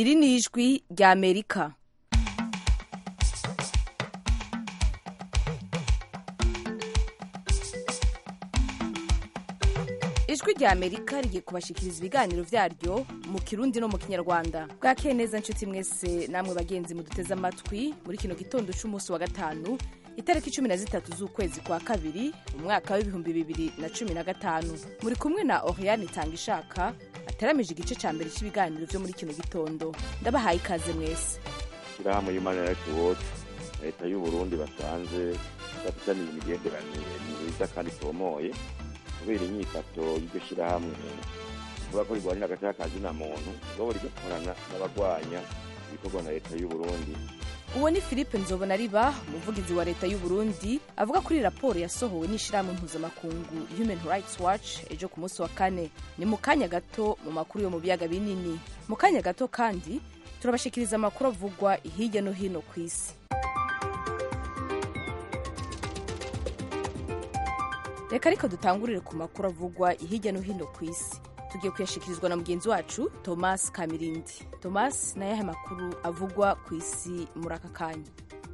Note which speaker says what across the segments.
Speaker 1: Iri ni ijwi rya Amerika. Ijwi rya Amerika rigiye kubashikiriza ibiganiro vyaryo mu Kirundi no mu Kinyarwanda. Bwakeye neza nshuti mwese namwe bagenzi muduteze amatwi muri kino gitondo c'umunsi wa gatanu itariki 13 z'ukwezi kwa kabiri umwaka w'2015. Muri kumwe na Oriane Tangishaka ateramije igice ca mbere cy'ibiganiro vyo muri kino gitondo. Ndabahaye ikaze mwese.
Speaker 2: Shirahamwe Human Rights Watch, leta y'u Burundi basanze bafitanye imigenderanire myiza kandi itomoye kubera inyifato y'iryo shirahamwe kuvuga ko rigwanira agati kazina muntu ngo rigakorana n'abagwanya ibikorwa na leta y'u Burundi.
Speaker 1: Uwo ni Philippe Nzobonariba, umuvugizi wa leta y'u Burundi, avuga kuri raporo yasohowe n'ishirahamwe mpuzamakungu Human Rights Watch ejo ku munsi wa kane. Ni mu kanya gato mu makuru yo mu biyaga binini. Mu kanya gato kandi turabashikiriza amakuru avugwa hirya no hino ku isi. Reka ariko dutangurire ku makuru avugwa hirya no hino ku isi. Tugiye kuyashikirizwa na mugenzi wacu Thomas Kamirindi. Thomas, nayahe makuru avugwa ku isi muri aka kanya?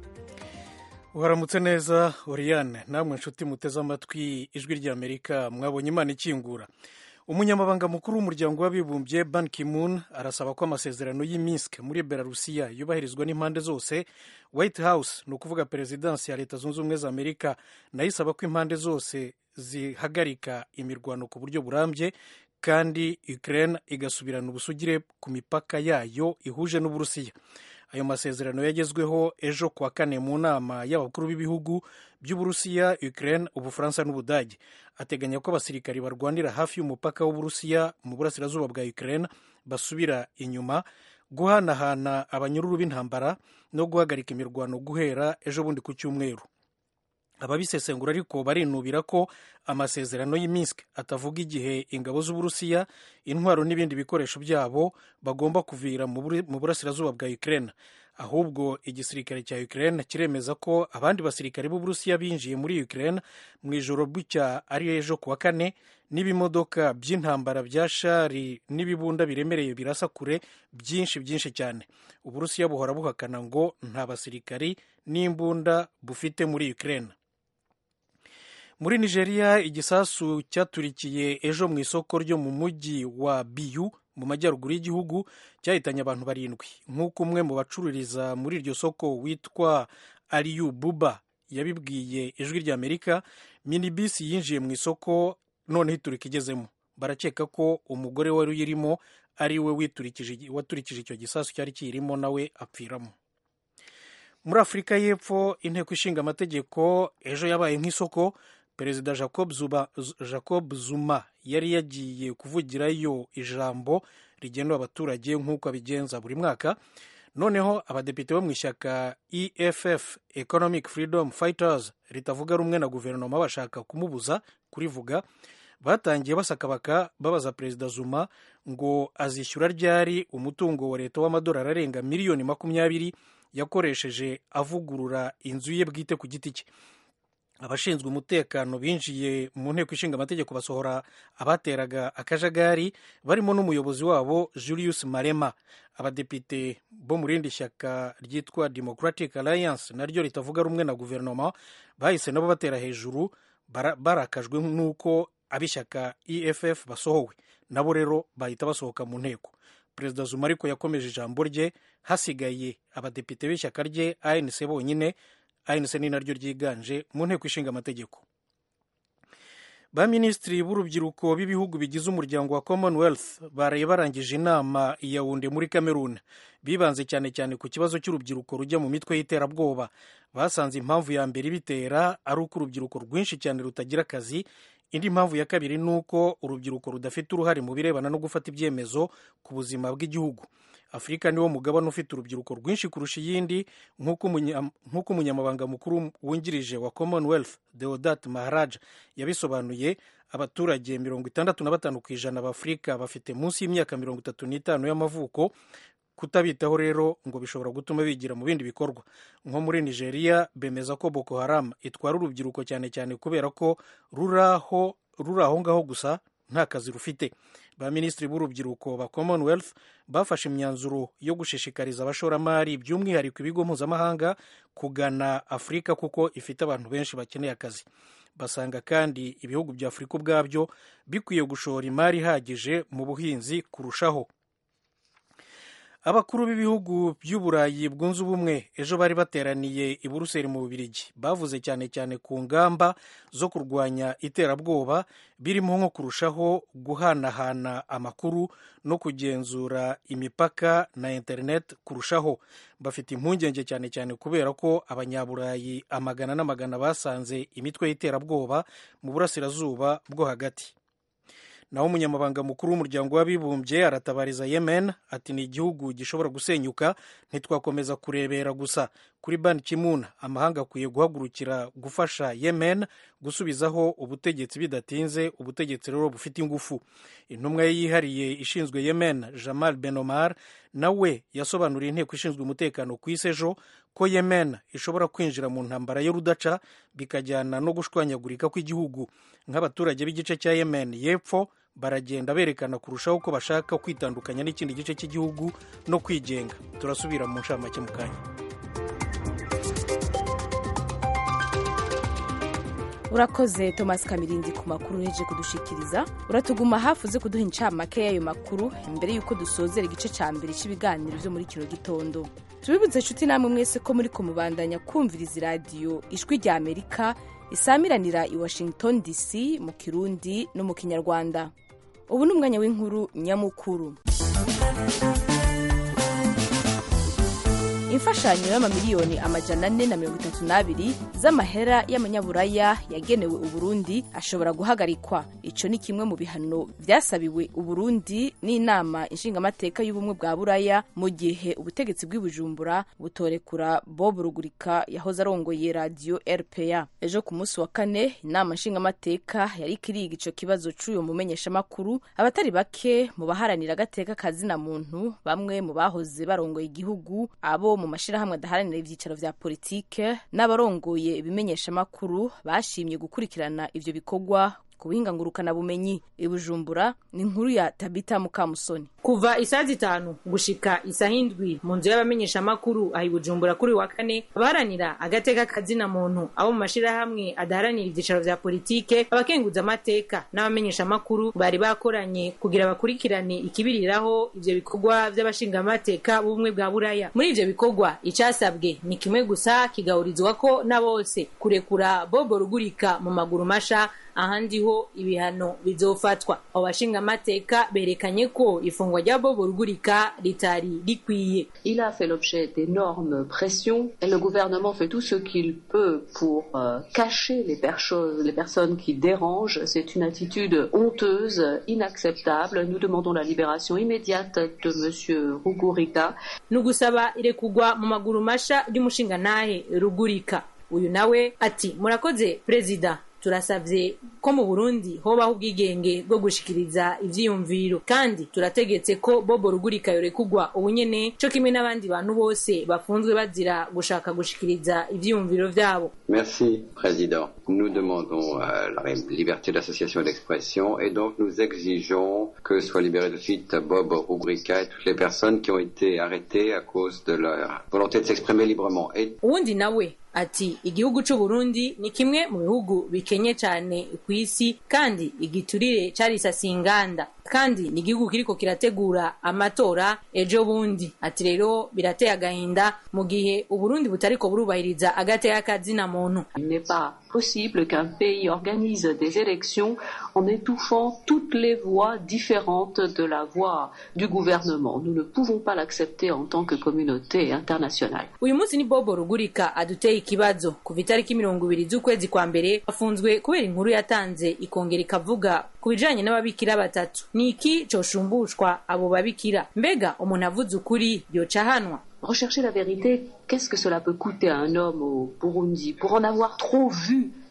Speaker 3: Uharamutse neza Oriane, namwe nshuti muteze amatwi ijwi rya Amerika, mwabonye Imana ikingura. Umunyamabanga mukuru w'umuryango w'abibumbye Ban Ki-moon arasaba ko amasezerano y'i Minsk muri Belarusiya yubahirizwa n'impande zose. White House, ni ukuvuga perezidansi ya Leta Zunze Ubumwe za Amerika, nayo isaba ko impande zose zihagarika imirwano ku buryo burambye kandi Ukraine igasubirana ubusugire ku mipaka yayo ihuje n'Uburusiya. Ayo masezerano yagezweho ejo kuwa kane mu nama y'abakuru b'ibihugu by'Uburusiya, Ukraine, Ubufaransa n'Ubudage. Ateganya ko abasirikari barwanira hafi y'umupaka w'Uburusiya mu burasirazuba bwa Ukraine basubira inyuma, guhanahana abanyururu b'intambara no guhagarika imirwano guhera ejo bundi ku cyumweru. Ababisesengura ariko barinubira ko amasezerano y'i Minsk atavuga igihe ingabo z'Uburusiya, intwaro n'ibindi bikoresho byabo bagomba kuvira mu burasirazuba bwa Ukraine. Ahubwo igisirikare cya Ukraine kiremeza ko abandi basirikare b'Uburusiya binjiye muri Ukraine mu ijoro bucya ari ejo kuwa kane n'ibimodoka by'intambara bya shari n'ibibunda biremereye birasa kure byinshi cyane. Uburusiya buhora buhakana ngo nta basirikari n'imbunda bufite muri Ukraine. Muri Nigeria, igisasu cyaturikiye ejo mu isoko ryo mu mujyi wa Biyu mu majyaruguru y'igihugu cyahitanye abantu 7. Nk'uko umwe mu bacururiza muri iryo soko witwa Aliyu Buba yabibwiye ijwi rya Amerika, minibisi yinjiye mu isoko none iturika igezemo. Barakeka ko umugore wari uyirimo ari we waturikije icyo gisasu cyari kirimo nawe apfiramo. Muri Afurika y'Epfo, inteko ishinga amategeko ejo yabaye nk'isoko. Perezida Jacob Zuma yari yagiye kuvugirayo ijambo rigenewe abaturage nk'uko abigenza buri mwaka. Noneho abadepite bo mu ishyaka EFF, Economic Freedom Fighters, ritavuga rumwe na guverinoma bashaka kumubuza kurivuga, batangiye basakabaka babaza Perezida Zuma ngo azishyura ryari umutungo wa leta w'amadolari arenga miliyoni 20 yakoresheje avugurura inzu ye bwite ku giti cye. Abashinzwe umutekano binjiye mu nteko ishinga amategeko basohora abateraga akajagari, barimo n'umuyobozi wabo Julius Malema. Abadepite bo mu rindi shyaka ryitwa Democratic Alliance, naryo ritavuga rumwe na guverinoma, bahise nabo batera hejuru, barakajwe n'uko ab'ishyaka EFF basohowe. Nabo rero bahita basohoka mu nteko. Perezida Zuma ariko yakomeje ijambo rye, hasigaye abadepite b'ishyaka rye ANC bonyine. ANC ni naryo ryiganje mu nteko ishinga amategeko. Ba minisitiri b'urubyiruko b'ibihugu bigize umuryango wa Commonwealth baraye barangije inama i Yaounde muri Cameroon. Bibanze cyane ku kibazo cy'urubyiruko rujya mu mitwe y'iterabwoba. Basanze impamvu ya mbere ibitera ari uko urubyiruko rwinshi cyane rutagira akazi. Indi mpamvu ya kabiri ni uko urubyiruko rudafite uruhare mu birebana no gufata ibyemezo ku buzima bw'igihugu. Afurika niwo mugabane ufite urubyiruko rwinshi kurusha iyindi, nk'uko umunyamabanga mukuru wungirije wa Commonwealth Deodat Maharaj yabisobanuye. Abaturage 65% b'Afurika bafite munsi y'imyaka 35 y'amavuko. Kutabitaho rero ngo bishobora gutuma bigira mu bindi bikorwa. Nko muri Nigeria bemeza ko Boko Haram itwara urubyiruko cyane kubera ko ruraho ngaho gusa nta kazi rufite. ba minisitiri b'urubyiruko ba Commonwealth bafashe imyanzuro yo gushishikariza abashoramari by'umwihariko ibigo mpuzamahanga kugana Afurika kuko ifite abantu benshi bakeneye akazi. Basanga kandi ibihugu bya Afurika ubwabyo bikwiye gushora imari ihagije mu buhinzi kurushaho. Abakuru b'ibihugu by'Uburayi bwunze ubumwe ejo bari bateraniye i Buruseli mu Bubiligi, bavuze cyane cyane ku ngamba zo kurwanya iterabwoba birimo nko kurushaho guhanahana amakuru no kugenzura imipaka na internet kurushaho. Bafite impungenge cyane cyane kubera ko abanyaburayi amagana n'amagana basanze imitwe y'iterabwoba mu burasirazuba bwo hagati. Naho umunyamabanga mukuru w'umuryango w'abibumbye aratabariza Yemen ati ni igihugu gishobora gusenyuka, ntitwakomeza kurebera gusa. Kuri Ban Ki-moon, amahanga akwiye guhagurukira gufasha Yemen gusubizaho ubutegetsi bidatinze, ubutegetsi rero bufite ingufu. Intumwa ye yihariye ishinzwe Yemen, Jamal Ben Omar, nawe yasobanuriye inteko ishinzwe umutekano ku isi ejo ko Yemen ishobora kwinjira mu ntambara y'urudaca bikajyana no gushwanyagurika kw'igihugu. Nk'abaturage b'igice cya Yemen y'epfo baragenda berekana kurushaho ko bashaka kwitandukanya n'ikindi gice cy'igihugu no kwigenga. Turasubira mu nshamake mu kanya.
Speaker 1: Urakoze Thomas Kamirindi ku makuru uheje kudushikiriza. Uratuguma hafi uze kuduha incamake y'ayo makuru imbere y'uko dusozera igice ca mbere cy'ibiganiro byo muri kino gitondo. Tubibutse nshuti namwe mwese ko muri kumubandanya kumviriza radio Ijwi rya Amerika isamiranira i Washington DC mu Kirundi no mu Kinyarwanda. Ubu ni umwanya w'inkuru nyamukuru. Imfashanyo y'amamiliyoni 432 z'amahera y'amanyaburaya yagenewe Uburundi ashobora guhagarikwa. Ico ni kimwe mu bihano vyasabiwe Uburundi n'inama inshingamateka y'ubumwe bwa Buraya mu gihe ubutegetsi bw'Ibujumbura butorekura Bob Rugurika yahoze arongoye radio RPA. Ejo ku munsi wa kane inama inshingamateka yari kiriga ico kibazo c'uyo mumenyesha makuru. Abatari bake mu baharanira agateka kazina muntu, bamwe mu bahoze barongoye igihugu, abo mu mashirahamwe adaharanira ivyicaro vya politike n'abarongoye ibimenyesha makuru bashimye gukurikirana ivyo bikorwa ku buhinga ngurukana bumenyi. Ibujumbura ni inkuru ya Tabita Mukamusoni.
Speaker 4: Kuva isaha 5 gushika isaha 7 mu nzu y'abamenyesha makuru ahi Bujumbura kuri wa kane, abaharanira agateka kazina muntu, abo mu mashirahamwe adaharanira ivyicaro vya politike, abakenguza amateka n'abamenyesha makuru bari bakoranye kugira bakurikirane ikibiriraho ivyo bikorwa vy'abashinga amateka b'ubumwe bwa Buraya. Muri ivyo bikorwa icasabwe ni kimwe gusa, kigaurizwa ko na bose kurekura Bob Rugurika mu maguru masha, ahandi ho ibihano bizofatwa. Abo bashinga amateka berekanye ko ifungwa rya Bob Rugurika ritari rikwiye.
Speaker 5: Il a fait l'objet d'énormes pressions et le gouvernement fait tout ce qu'il peut pour cacher les personnes qui dérangent. C'est une attitude honteuse, inacceptable. Nous demandons la libération immédiate de monsieur Rugurika.
Speaker 4: Nugusaba irekugwa mu maguru masha ry'umushinga nahe Rugurika. Uyu nawe ati murakoze President, turasavye ko mu Burundi hobaho ubwigenge bwo gushikiriza ivyiyumviro, kandi turategetse ko Bob Rugurika yorekugwa ubunyene cyo kimwe n'abandi bantu bose bafunzwe bazira gushaka gushikiriza ivyiyumviro vyabo.
Speaker 6: Merci Président. Nous demandons la liberté d'association et d'expression, et donc nous exigeons que soit libéré de suite Bob Rugurika et toutes les personnes qui ont été arrêtées à cause de leur volonté de s'exprimer librement.
Speaker 4: Uwundi nawe ati igihugu c'u Burundi ni kimwe mu bihugu bikenye cyane ku isi, kandi igiturire carisasiye inganda, kandi ni igihugu kiriko kirategura amatora ejo bundi. Ati rero birateye agahinda mu gihe Uburundi butariko burubahiriza agateka kazina muntu.
Speaker 5: Il n'est pas possible qu'un pays organise des élections en étouffant toutes les voix différentes de la voix du gouvernement. Nous ne pouvons pas l'accepter en tant que communauté internationale.
Speaker 4: Uyu munsi ni Bob Rugurika aduteye ikibazo. Kuva itariki 20 z'ukwezi kwa mbere afunzwe kubera inkuru yatanze ikongera ikavuga kubijanye n'ababikira batatu. Niki coshumbushwa abo babikira? Mbega umuntu avuze ukuri yoca hanwa?
Speaker 5: Rechercher la vérité, qu'est-ce que cela peut coûter à un homme au Burundi? Pour en avoir trop vu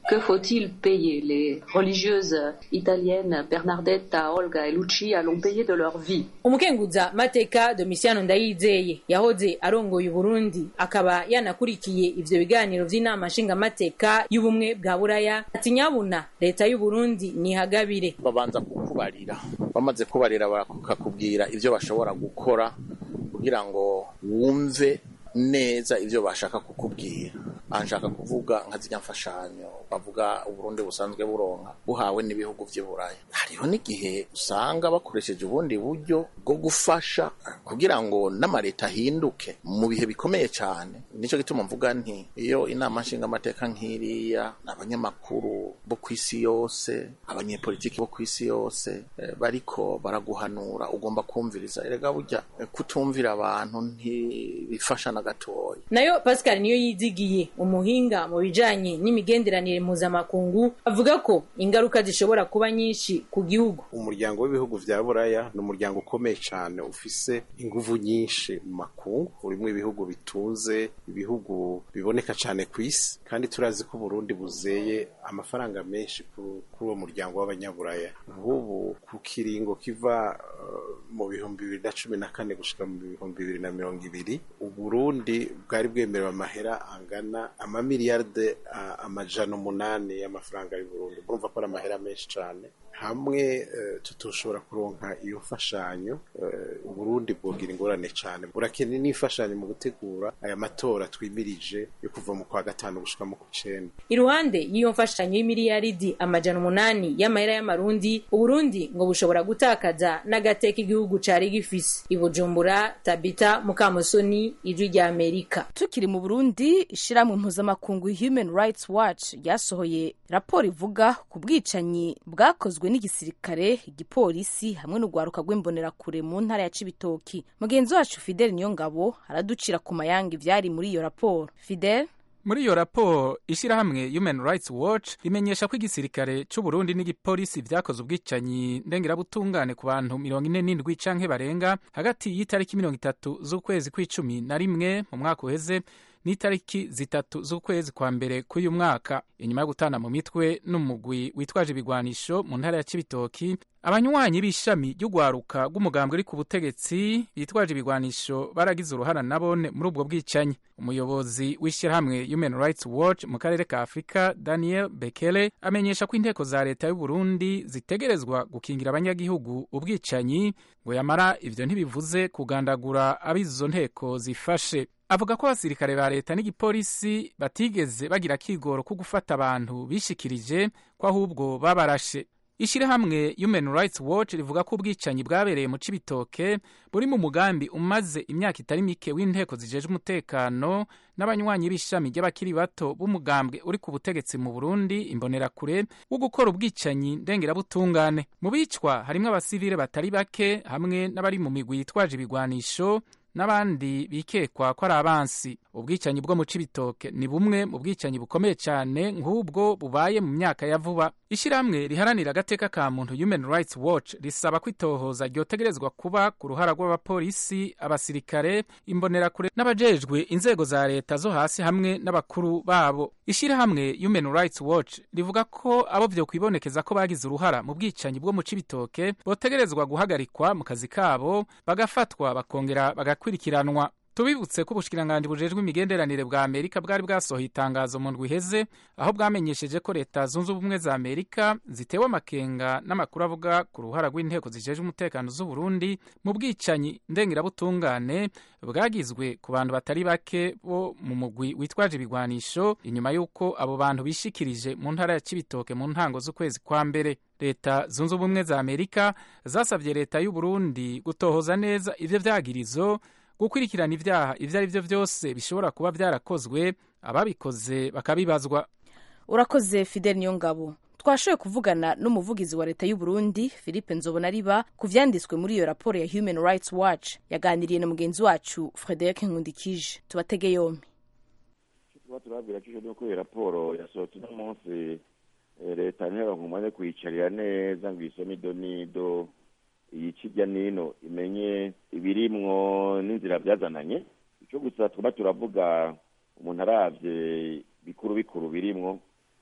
Speaker 5: Que faut-il payer? Les religieuses italiennes Bernardetta, Olga et Lucia l'ont payé de leur vie.
Speaker 4: Umukenguza mateka Domitiano Ndayizeye yahoze arongoye Burundi akaba yanakurikiye ivyo biganiro vy'inama nshinga mateka y'ubumwe bwa Buraya ati nyabuna leta y'u Burundi ni hagabire.
Speaker 7: Babanza kukubarira, bamaze kubarira bakakubwira ivyo bashobora gukora kugira ngo wumve neza ivyo bashaka kukubwira. Anshaka kuvuga nka zijya mfashanyo bavuga Uburundi busanzwe buronka buhawe n'ibihugu vy'Iburaya. Hariho n'igihe usanga bakoresheje ubundi buryo bwo gufasha kugira ngo n'amareta ahinduke mu bihe bikomeye cyane. Nico gituma mvuga nti iyo inama nshinga amateka nk'iriya n'abanyamakuru bo kwisi yose, abanyepolitiki bo kwisi yose bariko baraguhanura ugomba kumviriza. Erega burya kutumvira abantu ntibifasha na gatoya.
Speaker 4: Nayo Pascal niyo yizigiye umuhinga mu bijanye n'imigenderanire mpuzamakungu avuga ko ingaruka zishobora kuba nyinshi ku gihugu.
Speaker 8: Umuryango w'ibihugu vya Buraya ni umuryango ukomeye cyane ufise inguvu nyinshi mu makungu, urimo ibihugu bitunze, ibihugu biboneka cyane ku isi, kandi turazi ko Burundi buzeye amafaranga menshi kuri uwo muryango w'abanyaburaya. Nk'ubu ku kiringo kiva mu 2014 gushika mu 2020 Uburundi bwari bwemerewe amahera angana amamiliyarde amajana 8 y'amafaranga y'u Burundi. Urumva ko ari amahera menshi cyane. Hamwe tutoshobora kuronka iyo mfashanyo Uburundi bwogira ingorane cyane. Burakeneye n'imfashanyo mu gutegura aya matora twimirije yo kuva mu kwa gatanu gushika mu kw'icenda.
Speaker 4: Iruhande y'iyo mfashanyo y'imiliyaridi amajana 8 y'amahera y'amarundi, Uburundi ngo bushobora gutakaza n'agateka igihugu cari gifise. Ibujumbura, Tabita Mukamusoni, Ijwi rya Amerika.
Speaker 1: Tukiri mu Burundi, ishiramwe mpuzamakungu Human Rights Watch yasohoye raporo ivuga ku bwicanyi bwakozwe n'igisirikare, igipolisi hamwe n'ugwaruka rw'imbonerakure mu ntara ya Cibitoki. Mugenzi wacu Fidel Niyongabo araducira ku mayanga ivyari muri iyo raporo. Fidel,
Speaker 9: muri iyo raporo ishirahamwe Human Rights Watch rimenyesha ko igisirikare c'u Burundi n'igipolisi vyakoze ubwicanyi ndengerabutungane ku bantu 47 canke barenga hagati y'itariki 30 z'ukwezi kw'icumi na rimwe mu mwaka uheze n'itariki 3 z'ukwezi kwa mbere k'uyu mwaka. Inyuma yo gutana mu mitwe n'umugwi witwaje ibigwanisho mu ntara ya Cibitoki, abanywanyi b'ishami ry'ugwaruka rw'umugambwe uri ku butegetsi bitwaje ibigwanisho baragize uruhara nabone muri ubwo bwicanyi. Umuyobozi w'ishirahamwe Human Rights Watch mu karere ka Afrika, Daniel Bekele, amenyesha ko inteko za leta y'u Burundi zitegerezwa gukingira abanyagihugu ubwicanyi, ngo yamara ivyo ntibivuze kugandagura abizo nteko zifashe. Avuga ko abasirikare ba leta n'igipolisi batigeze bagira kigoro ko gufata abantu bishikirije ko ahubwo babarashe. Ishirahamwe Human Rights Watch rivuga ko ubwicanyi bwabereye mu Cibitoke buri mu mugambi umaze imyaka itari mike w'inteko zijeje umutekano n'abanywanyi b'ishami ry'abakiri bato b'umugambwe uri ku butegetsi mu Burundi imbonerakure wo gukora ubwicanyi ndengerabutungane. Mu bicwa harimwo abasivile batari bake hamwe n'abari mu migwi yitwaje ibigwanisho n'abandi bikekwa ko ari abansi. Ubwicanyi bwo mu Cibitoke ni bumwe mu bwicanyi bukomeye cyane nk'ubwo bubaye mu myaka ya vuba. Ishirahamwe riharanira agateka ka muntu Human Rights Watch risaba ko itohoza ryotegerezwa kuba ku ruhara rw'abapolisi, abasirikare, imbonerakure n'abajejwe inzego za leta zo hasi hamwe n'abakuru babo. Ishirahamwe Human Rights Watch rivuga ko abo vyo kwibonekeza ko bagize uruhara mu bwicanyi bwo mu Cibitoke botegerezwa guhagarikwa mu kazi kabo, bagafatwa bakongera bagakurikiranwa. Tubibutse ko ubushikiranganje bujejwe imigenderanire bwa Amerika bwari bwasohoye itangazo mu ndwi iheze aho bwamenyesheje ko leta zunze ubumwe za Amerika zitewe amakenga n'amakuru avuga ku ruhara rw'inteko zijejwe umutekano z'u Burundi mu bwicanyi ndengerabutungane bwagizwe ku bantu batari bake bo mu mugwi witwaje ibigwanisho inyuma y'uko abo bantu bishikirije mu ntara ya Cibitoke mu ntango z'ukwezi kwa mbere. Leta zunze ubumwe za Amerika zasavye leta y'u Burundi gutohoza neza ivyo vyagirizo, gukurikirana ivyaha ivyo ari vyo vyose bishobora kuba vyarakozwe, ababikoze bakabibazwa.
Speaker 1: Urakoze Fidel Niyongabo. Twashoboye kuvugana n'umuvugizi wa leta y'u Burundi Philippe Nzobonariba ku vyanditswe muri iyo raporo ya Human Rights Watch. Yaganiriye na mugenzi wacu Frederic Nkundikije. Tubatege yombi.
Speaker 2: Turabwira ko iyo raporo yasohotse no munsi leta niyo nkumane kwicarira neza ngo isome idonido yicirya nino imenye ibirimwo n'inzira byazananye. Ico gusa twaba turavuga umuntu aravye bikuru birimwo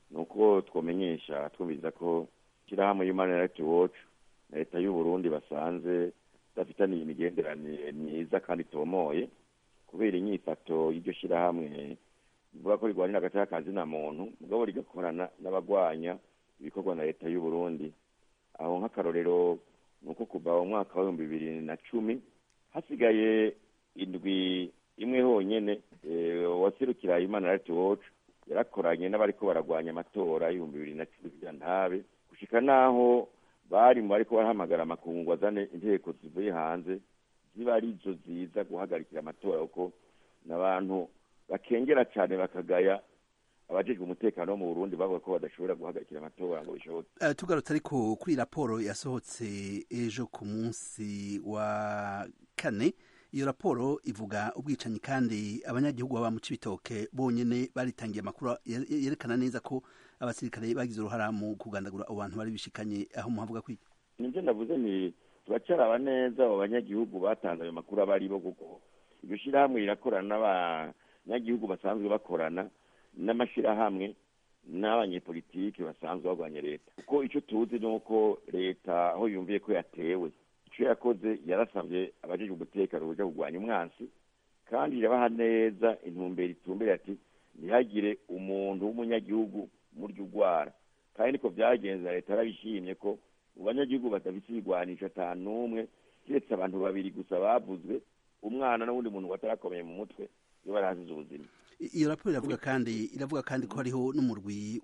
Speaker 2: nuko twomenyesha twumviriza ko ishyirahamwe Human Rights Watch na leta y'u Burundi basanze bafitaniye imigenderanire myiza kandi itomoye kubera inyifato y'iryo shyirahamwe ivuga ko rigwanira agateka kazina muntu mugabo rigakorana n'abagwanya ibikorwa na leta y'u Burundi. Aho nk'akarorero nuko kuva mu mwaka wa 2010 hasigaye indwi imwe honyene waserukira Human Rights Watch yarakoranye n'abariko baragwanya amatora y'ibihumbi 2010 ntabe gushika naho bari mu bariko barahamagara amakungu azane inteko zivuye hanze ziba arizo ziza guhagarikira amatora kuko n'abantu bakengera cyane bakagaya abajejwe umutekano wo mu Burundi bavuga ko badashobora guhagarikira amatora ngo bishoboke.
Speaker 10: Tugarutse ariko kuri raporo yasohotse ejo ku munsi wa kane, iyo raporo ivuga ubwicanyi kandi abanyagihugu baba mu Cibitoke bonyene baritangiye amakuru yerekana neza ko abasirikare bagize uruhara mu kugandagura abantu bari bishikanye aho muhavuga kwiki.
Speaker 2: Nje ndavuze ni turacaraba neza abo banyagihugu batanze ayo makuru abari bo kuko iryo shirahamwe rirakorana n'abanyagihugu basanzwe bakorana n'amashirahamwe n'abanyepolitiki basanzwe bagwanya leta kuko icyo tuzi nuko leta aho yumviye ko yatewe icyo yakoze yarasabye abajejwe umutekano kuja kugwanya umwansi kandi irabaha neza intumbero itumbere ati ntihagire umuntu w'umunyagihugu murya ugwara kandi niko byagenze. Leta yarabishimye ko abanyagihugu badafite ibigwanisho n'umwe kiretse abantu babiri gusa bavuzwe, umwana n'uwundi muntu watarakomeye mu mutwe iyo barazize ubuzima.
Speaker 10: Iyo raporo iravuga kandi ko hariho n'umurwi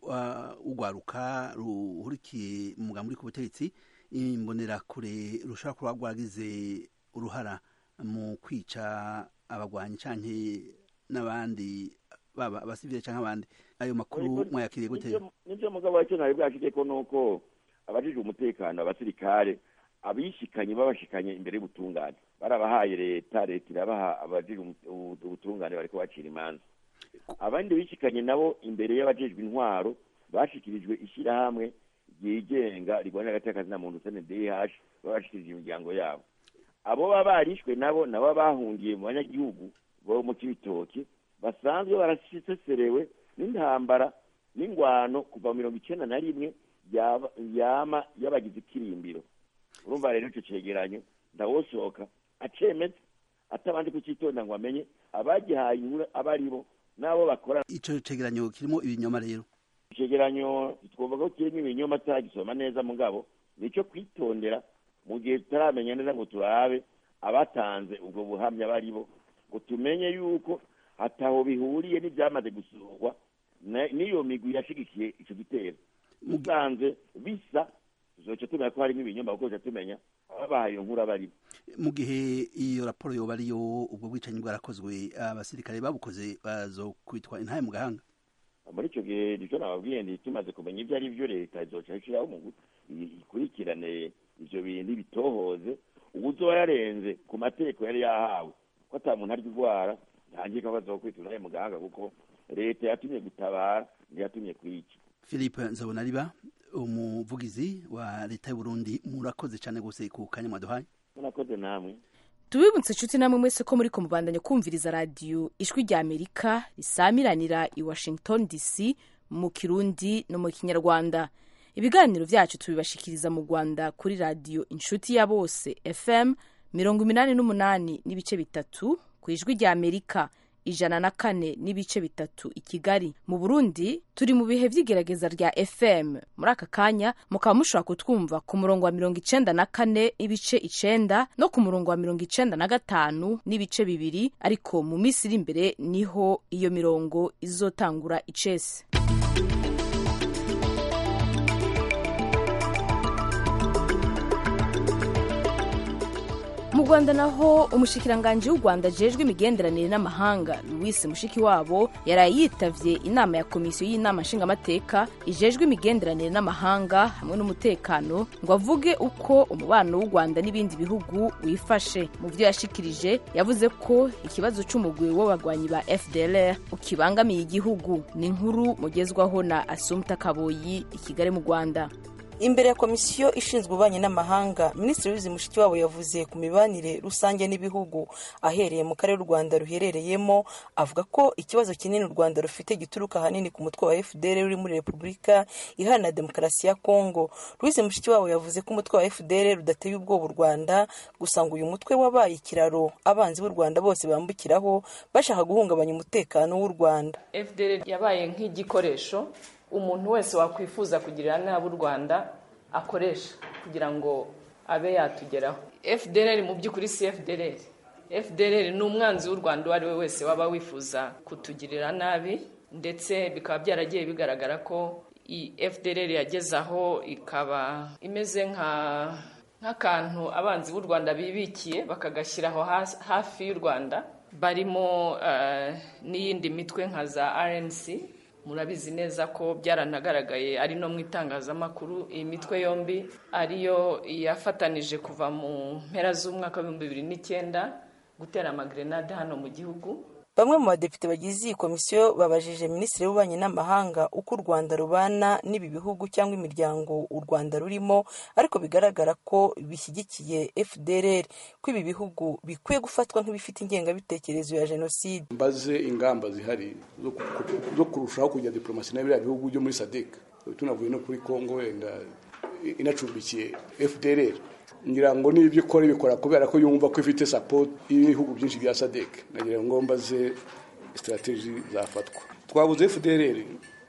Speaker 10: ugwaruka ruhurikiye mu mugambi uri ku butegetsi imbonerakure rushobora kuba rwagize uruhara mu kwica abagwanyi canke n'abandi baba abasivile canke abandi. Ayo makuru mwayakiriye gute?
Speaker 2: Nivyo mugabo wacyo nawe bwashike ko nuko abajijwe umutekano abasirikare abishikanye babashikanye imbere y'ubutungane barabahaye leta irabaha abajijwe ubutungane bariko bacira imanza. Abandi bishikanye nabo imbere y'abajejwe intwaro bashikirijwe ishyirahamwe ryigenga rigwanira agateka kazina muntu CNDH babashikirije imiryango yabo. Abo babarishwe nabo bahungiye mu banyagihugu bo mu Cibitoke basanzwe barasiseserewe n'intambara n'ingwano kuva 1991 yama yabagize ikirimbiro. Urumva rero icyo cegeranyo ndawosoka acemetse atabandi kucitonda ngo amenye abagihaye inkuru abaribo nabo bakora.
Speaker 10: Ico cegeranyo kirimo ibinyoma rero.
Speaker 2: Icegeranyo twumva ko kirimo ibinyoma tagisoma neza mugabo nico kwitondera mu gihe tutaramenya neza ngo turabe abatanze ubwo buhamya baribo ngo tumenye yuko ataho bihuriye n'ibyamaze gusurwa n'iyo migwi yashigikiye ico gitero. Musanze bisa tuzoca tumenya ko harimo ibinyoma kuko tumenya ababahaye iyo nkuru abaribo.
Speaker 10: Mu gihe iyo raporo yoba ariyo ubwo bwicanyi bwarakozwe abasirikare babukoze bazokwitwa intahe mu gahanga.
Speaker 2: Muri icyo gihe nicyo nababwiye ndi tumaze kumenya ibyo ari byo leta izoca ishiraho mu ikurikirane ivyo bintu bitohoze ubuzoba yarenze ku mategeko yari yahawe ko ata muntu arya urwara ntangiye ko bazokwitwa intahe mu gahanga kuko leta yatumye gutabara ntiyatumye kwica.
Speaker 10: Philippe Nzobonariba umuvugizi wa leta y'u Burundi murakoze cyane gose ku kanya mwaduhaye.
Speaker 2: Murakoze namwe.
Speaker 1: Tubibutse inshuti namwe mwese ko muri ko mubandanya kumviriza radio Ijwi rya Amerika risamiranira i Washington DC mu Kirundi no mu Kinyarwanda. Ibiganiro vyacu tubibashikiriza mu Rwanda kuri radio Inshuti ya Bose FM 88 n'ibice bitatu, ku Ijwi rya Amerika 104 n'ibice bitatu i Kigali. Mu Burundi turi mu bihe vy'igerageza rya FM. Muri aka kanya mukaba mushobora kutwumva ku murongo wa 94 ibice 9 no ku murongo wa 95 n'ibice 2, ariko mu minsi iri imbere niho iyo mirongo izotangura icese. Mu Rwanda naho umushikiranganje w'u Rwanda jejwe imigenderanire n'amahanga Louis Mushikiwabo yaraye yitavye inama ya komisiyo y'inama nshingamateka ijejwe imigenderanire n'amahanga hamwe n'umutekano ngo avuge uko umubano w'u Rwanda n'ibindi bihugu wifashe. Mu byo yashikirije yavuze ko ikibazo c'umugwi w'abagwanyi ba FDLR ukibangamiye igihugu. Ni inkuru mugezwaho na Assumpta Kaboyi i Kigali mu Rwanda.
Speaker 11: imbere ya komisiyo ishinzwe ububanyi n'amahanga, minisitiri Louise Mushikiwabo yavuze ku mibanire rusange n'ibihugu ahereye mu karere u Rwanda ruherereyemo, avuga ko ikibazo kinini u Rwanda rufite gituruka ahanini ku mutwe wa FDLR uri muri Repubulika Iharanira Demokarasi ya Kongo. Louise Mushikiwabo yavuze ko umutwe wa FDLR rudateye ubwoba u Rwanda, gusa ngo uyu mutwe wabaye ikiraro abanzi b'u Rwanda bose bambukiraho bashaka guhungabanya umutekano w'u Rwanda.
Speaker 12: FDLR yabaye nk'igikoresho umuntu wese wakwifuza kugirira nabi u Rwanda akoresha kugira ngo abe yatugeraho. FDLR mu by'ukuri si FDLR. FDLR ni umwanzi w'u Rwanda uwo ari we wese waba wifuza kutugirira nabi, ndetse bikaba byaragiye bigaragara ko FDLR yageze aho ikaba imeze nk'akantu abanzi b'u Rwanda bibikiye bakagashyiraho hafi y'u Rwanda, barimo n'iyindi mitwe nka za RNC. Murabizi neza ko byaranagaragaye ari no mu itangazamakuru, iyi mitwe yombi ariyo yafatanije kuva mu mpera z'umwaka wa 2009 gutera amagrenade hano mu gihugu.
Speaker 11: Bamwe mu badepite bagize iyi komisiyo babajije minisitiri w'ububanyi n'amahanga uko u Rwanda rubana n'ibi bihugu cyangwa imiryango u Rwanda rurimo, ariko bigaragara ko bishyigikiye FDLR, ko ibi bihugu bikwiye gufatwa nk'ibifite ingengabitekerezo ya jenoside.
Speaker 13: Mbaze ingamba zihari zo kurushaho kujya diplomasi n'ibiriya bihugu byo muri SADC, tunavuye no kuri Kongo wenda inacumbikiye FDLR. Ngira ngo n'ibyo ikora bikora kubera ko yumva ko ifite support y'ibihugu byinshi bya SADC. Nagira ngo mbaze strategy zafatwa. Twabuze FDLR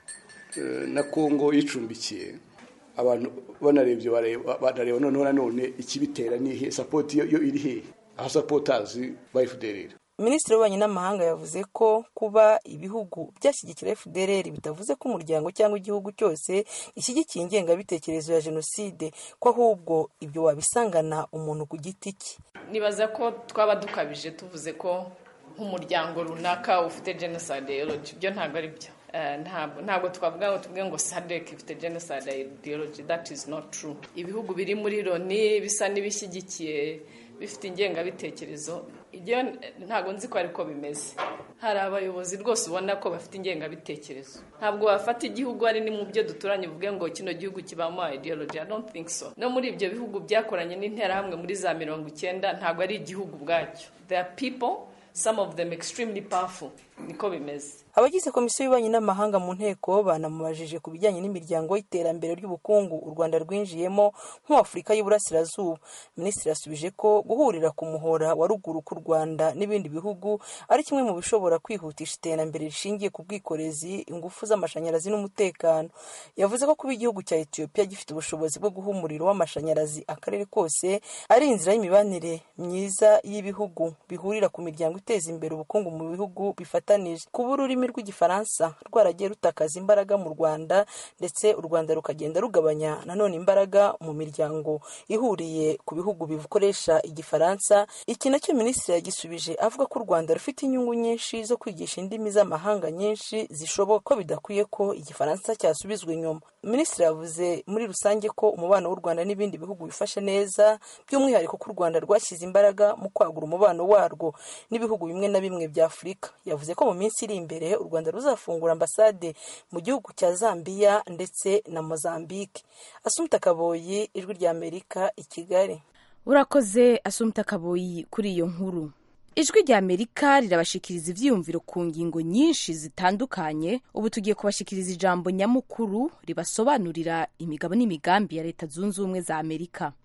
Speaker 13: na Kongo icumbikiye, abantu banarebye bareba none ikibitera ni support yo iri he, aho supporters ba FDLR.
Speaker 11: Minisitiri w'ububanyi n'amahanga yavuze ko kuba ibihugu byashyigikira FDLR bitavuze ko umuryango cyangwa igihugu cyose ishyigikiye ingengabitekerezo ya jenoside, ko ahubwo ibyo wabisangana umuntu ku giti cye.
Speaker 12: Nibaza ko twaba dukabije tuvuze ko nk'umuryango runaka ufite genocide ideology, byo ntabwo ari byo. Ntabwo twavuga ngo SADC ifite genocide ideology. That is not true. Ibihugu biri muri Loni bisa n'ibishyigikiye bifite ingengabitekerezo, ibyo ntabwo nzi ko ariko bimeze. Hari abayobozi rwose ubona ko bafite ingengabitekerezo. Ntabwo bafata igihugu ari ni mu byo duturanye uvuge ngo kino gihugu kibamo ideology. I don't think so. No muri ibyo bihugu byakoranye n'interahamwe muri za 90 ntabwo ari igihugu bwacyo. There are people, some of them extremely powerful. Niko bimeze.
Speaker 11: Abagize komisiyo y'ububanyi n'amahanga mu nteko banamubajije ku bijyanye n'imiryango y'iterambere ry'ubukungu u Rwanda rwinjiyemo nk'Afurika y'Uburasirazuba. Minisitiri yasubije ko guhurira ku muhora wa ruguru ku Rwanda n'ibindi bihugu ari kimwe mu bishobora kwihutisha iterambere rishingiye ku bwikorezi, ingufu z'amashanyarazi n'umutekano. Yavuze ko kuba igihugu cya Ethiopia gifite ubushobozi bwo guha umuriro w'amashanyarazi akarere kose ari inzira y'imibanire myiza y'ibihugu bihurira ku miryango iteza imbere ubukungu mu bihugu bifatanije. Kuba ururimi rw'igifaransa rwaragiye rutakaza imbaraga mu Rwanda, ndetse u Rwanda rukagenda rugabanya nanone imbaraga mu miryango ihuriye ku bihugu bikoresha igifaransa. Iki nacyo minisitiri yagisubije avuga ko u Rwanda rufite inyungu nyinshi zo kwigisha indimi z'amahanga nyinshi zishoboka, ko bidakwiye ko igifaransa cyasubizwa inyuma. Minisitiri yavuze muri rusange ko umubano w'u Rwanda n'ibindi bihugu bifashe neza, by'umwihariko ko u Rwanda rwashyize imbaraga mu kwagura umubano warwo n'ibihugu bimwe na bimwe bya Afurika. Yavuze ko mu minsi iri imbere u Rwanda ruzafungura ambasade mu gihugu cya Zambia ndetse na Mozambique. Assumpta Kaboyi, Ijwi rya Amerika, i Kigali.
Speaker 1: Urakoze Assumpta Kaboyi kuri iyo nkuru. Ijwi rya Amerika rirabashikiriza ivyiyumviro ku ngingo nyinshi zitandukanye. Ubu tugiye kubashikiriza ijambo nyamukuru ribasobanurira imigabo n'imigambi ya Leta Zunze Ubumwe za Amerika.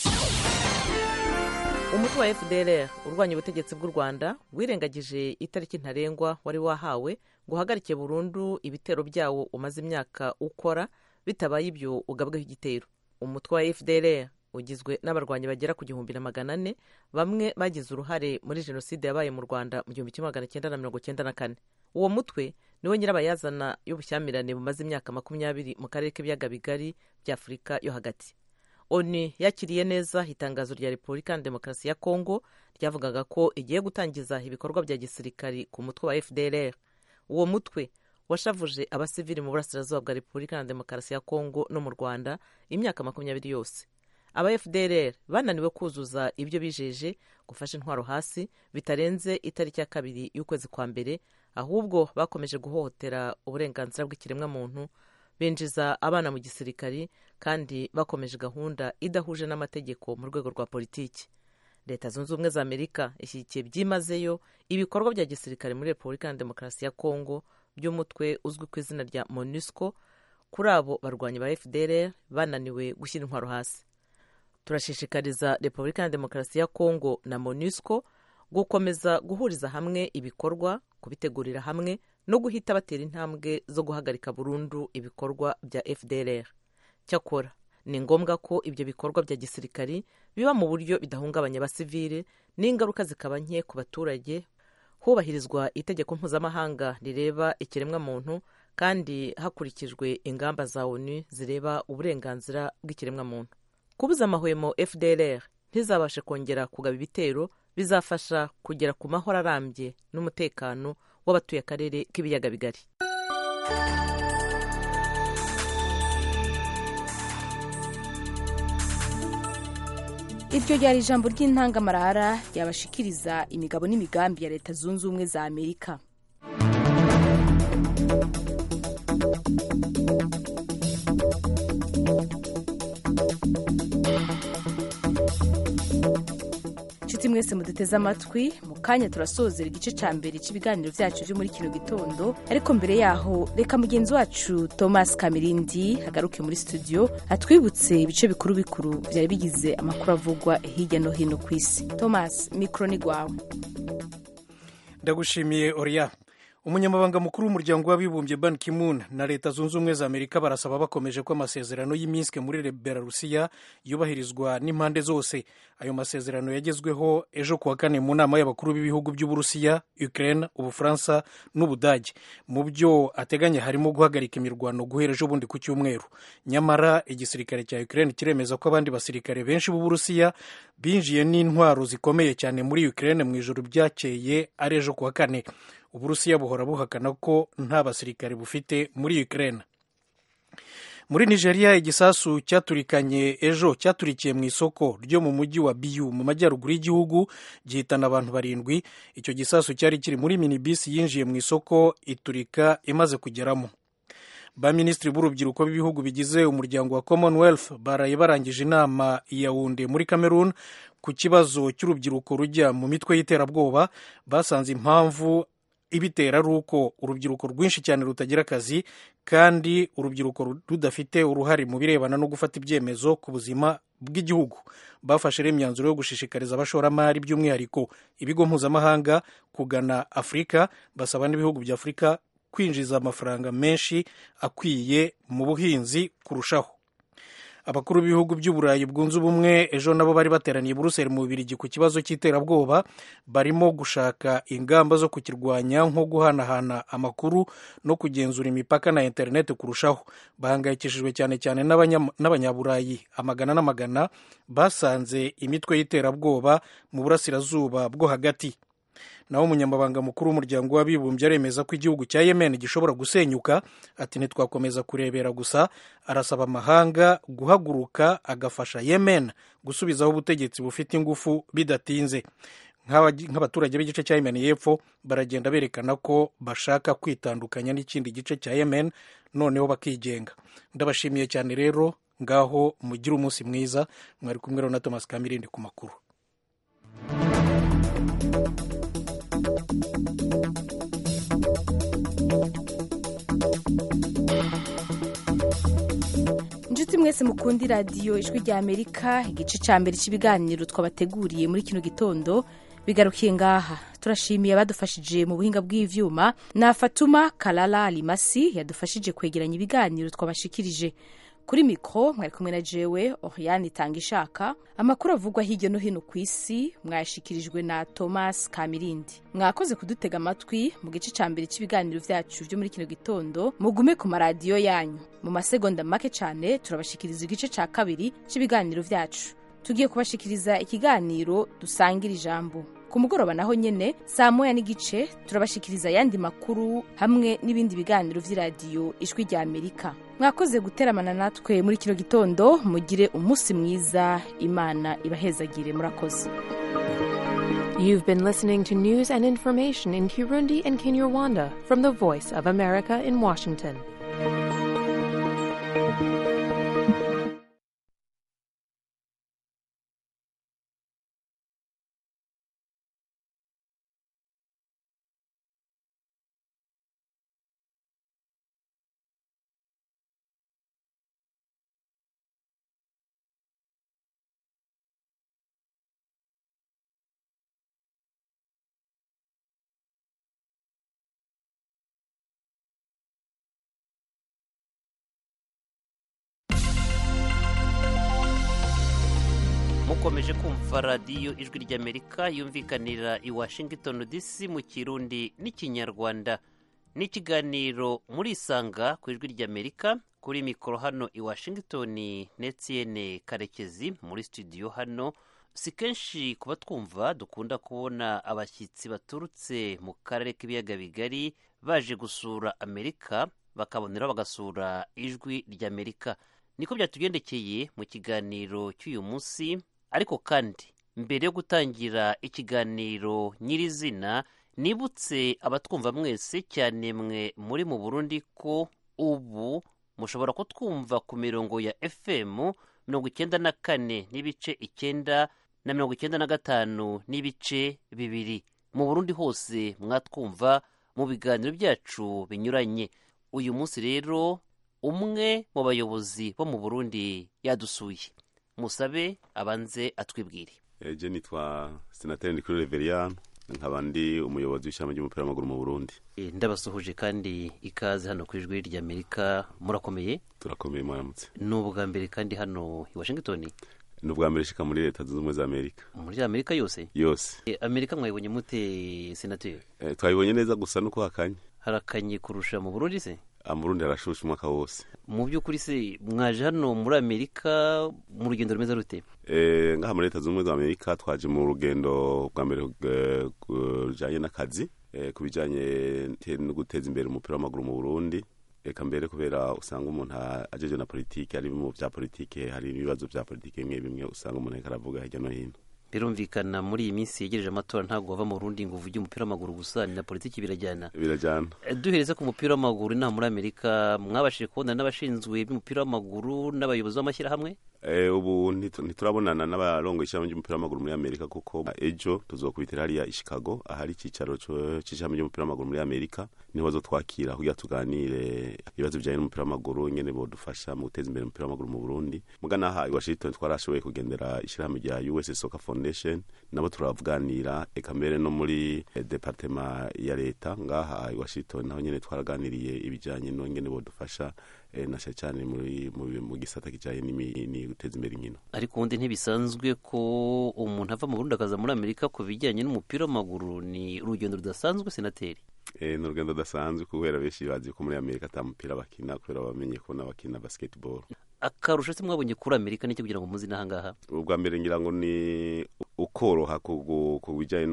Speaker 14: Umutwe wa FDLR urwanya ubutegetsi bw'u Rwanda wirengagije itariki ntarengwa wari wahawe guhagarike burundu ibitero byawo umaze imyaka ukora, bitabaye ibyo ugabweho igitero. Umutwe wa FDLR ugizwe n'abarwanyi bagera ku 1,400 bamwe bagize uruhare muri jenoside yabaye mu Rwanda mu 1994. Uwo mutwe niwe nyirabayazana y'ubushyamirane bumaze imyaka 20 mu karere k'ibiyaga bigari bya Afurika yo hagati. ONU yakiriye neza itangazo rya Repubulika ya Demokarasi ya Kongo ryavugaga ko igiye gutangiza ibikorwa bya gisirikari ku mutwe wa FDLR. Uwo mutwe washavuje abasivili mu burasirazuba bwa Repubulika ya Demokarasi ya Kongo no mu Rwanda imyaka 20 yose. Aba FDLR bananiwe kuzuza ibyo bijeje gufasha intwaro hasi bitarenze itariki ya 2 y'ukwezi kwa mbere, ahubwo bakomeje guhohotera uburenganzira bw'ikiremwa muntu, binjiza abana mu gisirikari kandi bakomeje gahunda idahuje n'amategeko mu rwego rwa politiki. Leta zunze ubumwe za Amerika ishyigikiye byimazeyo ibikorwa bya gisirikare muri Repubulika ya Demokarasi ya Kongo by'umutwe uzwi ku izina rya MONUSCO kuri abo barwanyi ba FDLR bananiwe gushyira intwaro hasi. Turashishikariza Repubulika ya Demokarasi ya Kongo na MONUSCO gukomeza guhuriza hamwe ibikorwa, kubitegurira hamwe no guhita batera intambwe zo guhagarika burundu ibikorwa bya FDLR. Cyakora ni ngombwa ko ibyo bikorwa bya gisirikari biba mu buryo bidahungabanya abasivile n'ingaruka zikaba nke ku baturage, hubahirizwa itegeko mpuzamahanga rireba ikiremwa muntu kandi hakurikijwe ingamba za ONU zireba uburenganzira bw'ikiremwa muntu. Kubuza amahwemo FDLR ntizabashe kongera kugaba ibitero bizafasha kugera ku mahoro arambye n'umutekano w'abatuye akarere k'ibiyaga bigari.
Speaker 1: Iryo ryari ijambo ry'intangamarara ryabashikiriza imigabo n'imigambi ya Leta Zunze Ubumwe za Amerika. Nshuti mwese muduteze amatwi, mu kanya turasozera igice ca mbere cy'ibiganiro vyacu byo muri kino gitondo, ariko mbere yaho reka mugenzi wacu Thomas Kamirindi hagaruke muri studio atwibutse ibice bikuru bikuru vyari bigize amakuru avugwa hirya no hino ku isi. Thomas, mikro ni gwawe.
Speaker 3: Ndagushimiye Oria. Umunyamabanga mukuru w'umuryango w'abibumbye Ban Ki-moon na Leta Zunze Ubumwe za Amerika barasaba bakomeje ko amasezerano y'Minsk muri Belarusiya yubahirizwa n'impande zose. Ayo masezerano yagezweho ejo kuwa kane mu nama y'abakuru b'ibihugu by'Uburusiya, Ukraine, Ubufaransa n'Ubudage. Mu byo ateganya harimo guhagarika imirwano guhera ejo bundi ku cyumweru. Nyamara igisirikare cya Ukraine kiremeza ko abandi basirikare benshi b'Uburusiya binjiye n'intwaro zikomeye cyane muri Ukraine mu ijoro byakeye ari ejo kuwa kane. Uburusiya buhora buhakana ko nta basirikare bufite muri Ukraine. Muri Nigeria igisasu cyaturikanye ejo cyaturikiye mu isoko ryo mu mujyi wa Biu mu majyaruguru y'igihugu gihitana abantu 7. Icyo gisasu cyari kiri muri minibus yinjiye mu isoko iturika imaze kugeramo. Ba minisitiri b'urubyiruko b'ibihugu bigize umuryango wa Commonwealth baraye barangije inama ya Yaounde muri Cameroon ku kibazo cy'urubyiruko rujya mu mitwe y'iterabwoba. Basanze impamvu ibitera ari uko urubyiruko rwinshi cyane rutagira akazi kandi urubyiruko rudafite uruhare mu birebana no gufata ibyemezo ku buzima bw'igihugu. Bafashe imyanzuro yo gushishikariza abashoramari by'umwihariko ibigo mpuzamahanga kugana Afurika, basaba n'ibihugu bya Afurika kwinjiza amafaranga menshi akwiye mu buhinzi kurushaho. Abakuru b'ibihugu by'Uburayi bwunze ubumwe ejo nabo bari bateraniye Buruseli mu Bubiligi ku kibazo cy'iterabwoba, barimo gushaka ingamba zo kukirwanya nko guhanahana amakuru no kugenzura imipaka na internet kurushaho. Bahangayikishijwe cyane cyane n'abanyaburayi amagana n'amagana basanze imitwe y'iterabwoba mu burasirazuba bwo hagati. Naho umunyamabanga mukuru w'umuryango w'abibumbye aremeza ko igihugu cya Yemen gishobora gusenyuka. Ati ntitwakomeza kurebera gusa, arasaba amahanga guhaguruka agafasha Yemen gusubizaho ubutegetsi bufite ingufu bidatinze. Nk'abaturage b'igice cya Yemen y'epfo baragenda berekana ko bashaka kwitandukanya n'ikindi gice cya Yemen noneho bakigenga. Ndabashimiye cyane rero, ngaho mugire umunsi mwiza. Mwari kumwe na Thomas Kamirindi ku makuru.
Speaker 1: Njuti mwese mukundi radio Ijwi rya Amerika, igice ca mbere cy'ibiganiro twabateguriye muri kino gitondo bigarukiye ngaha. Turashimiye abadufashije mu buhinga bw'ivyuma na Fatuma Kalala Alimasi yadufashije kwegeranya ibiganiro twabashikirije. Kuri mikro mwari kumwe na jewe Oriane Tangishaka. Amakuru avugwa hirya no hino ku isi mwashikirijwe na Thomas Kamirindi. Mwakoze kudutega amatwi mu gice ca mbere cy'ibiganiro vyacu byo muri kino gitondo. Mugume ku maradiyo yanyu. Mu masegonda make cyane turabashikiriza igice ca kabiri cy'ibiganiro vyacu. Tugiye kubashikiriza ikiganiro dusangira ijambo. Ku mugoroba naho nyene saa 1:15 turabashikiriza yandi makuru hamwe n'ibindi biganiro vy'iradiyo Ijwi rya Amerika. Mwakoze guteramana natwe muri kino gitondo, mugire umunsi mwiza, Imana ibahezagire. Murakoze.
Speaker 15: You've been listening to news and information in Kirundi and Kinyarwanda from the Voice of America in Washington.
Speaker 16: mukomeje kumva radiyo ijwi ry'amerika yumvikanira i washington dc mu kirundi n'ikinyarwanda n'ikiganiro muri isanga ku ijwi ry'amerika kuri mikoro hano i washington Etienne Karekezi muri studio hano. Si kenshi kuba twumva dukunda kubona abashyitsi baturutse mu karere k'ibiyaga bigari baje gusura amerika bakabonera bagasura ijwi ry'amerika. Niko byatugendekeye mu kiganiro cy'uyu munsi. Ariko kandi mbere yo gutangira ikiganiro nyirizina nibutse abatwumva mwese cyane mwe muri mu Burundi ko ubu mushobora kutwumva ku mirongo ya FM 94 n'ibice 9 na 95 n'ibice 2. Mu Burundi hose mwatwumva mu biganiro byacu binyuranye. Uyu munsi rero umwe mu bayobozi bo mu Burundi yadusuye. Musabe abanze atwibwire.
Speaker 17: Je nitwa Senateri Ndikuru Reverien, nkaba ndi umuyobozi w'ishami ry'umupira w'amaguru mu Burundi.
Speaker 16: Ndabasuhuje kandi ikaze hano ku ijwi ry'Amerika. Murakomeye?
Speaker 17: Turakomeye mwaramutse.
Speaker 16: N'ubwa mbere kandi hano i Washington?
Speaker 17: N'ubwa mbere shika muri Leta Zunze Ubumwe za Amerika.
Speaker 16: Muri Amerika yose?
Speaker 17: Yose.
Speaker 16: Amerika mwayibonye mute Senateri?
Speaker 17: Twayibonye neza gusa nuko hakanye.
Speaker 16: Harakanye kurusha mu Burundi se?
Speaker 17: Mu Burundi harashusha umwaka wose.
Speaker 16: Mu by'ukuri se mwaje hano muri Amerika mu rugendo rumeze rute?
Speaker 17: Ngaha muri Leta Zunze Ubumwe za Amerika twaje mu rugendo bwa mbere rujanye n'akazi ku bijanye no guteza imbere umupira w'amaguru mu Burundi. Eka mbere kubera usanga umuntu ajeje na politike, ari mu bya politike, hari ibibazo bya politike bimwe usanga umuntu aravuga hirya no hino.
Speaker 16: Birumvikana muri iyi minsi yegereje amatora ntabwo bava mu Burundi ngo uvuge umupira w'amaguru gusa, ni na politiki birajyana. Duhereze ku mupira w'amaguru inaha muri Amerika, mwabashije kubonana n'abashinzwe by'umupira w'amaguru n'abayobozi b'amashyirahamwe? Ubu
Speaker 17: ntiturabonana n'abarongo ishami ry'umupira w'amaguru muri Amerika kuko ejo tuzokubitira hariya i Chicago ahari icicaro c'ishami ry'umupira w'amaguru muri Amerika, niho bazotwakira kugira tuganire ibibazo bijanye n'umupira w'amaguru ingene bodufasha mu guteza imbere umupira w'amaguru mu Burundi. Muga naha i Washington twarashoboye kugendera ishirahamwe rya US Soccer Foundation, nabo turavuganira eka mbere no muri departement ya leta ngaha i Washington naho nyene twaraganiriye ibijanye no ingene bodufasha na cyane mu gisata kijanye ni guteza imbere inkino.
Speaker 16: Ariko ubundi ntibisanzwe ko umuntu ava mu Burundi akaza muri Amerika ku bijyanye n'umupira w'amaguru, ni urugendo rudasanzwe Senateri?
Speaker 17: Ni urugendo rudasanzwe kubera benshi bazi ko muri Amerika ata mupira bakina kubera bamenye ko n'abakina basketball.
Speaker 16: Akarusho se mwabonye kuri Amerika n'icyo kugira ngo muzi n'ahangaha?
Speaker 17: Ubwa mbere ngira ngo ni ukoroha ku bijyanye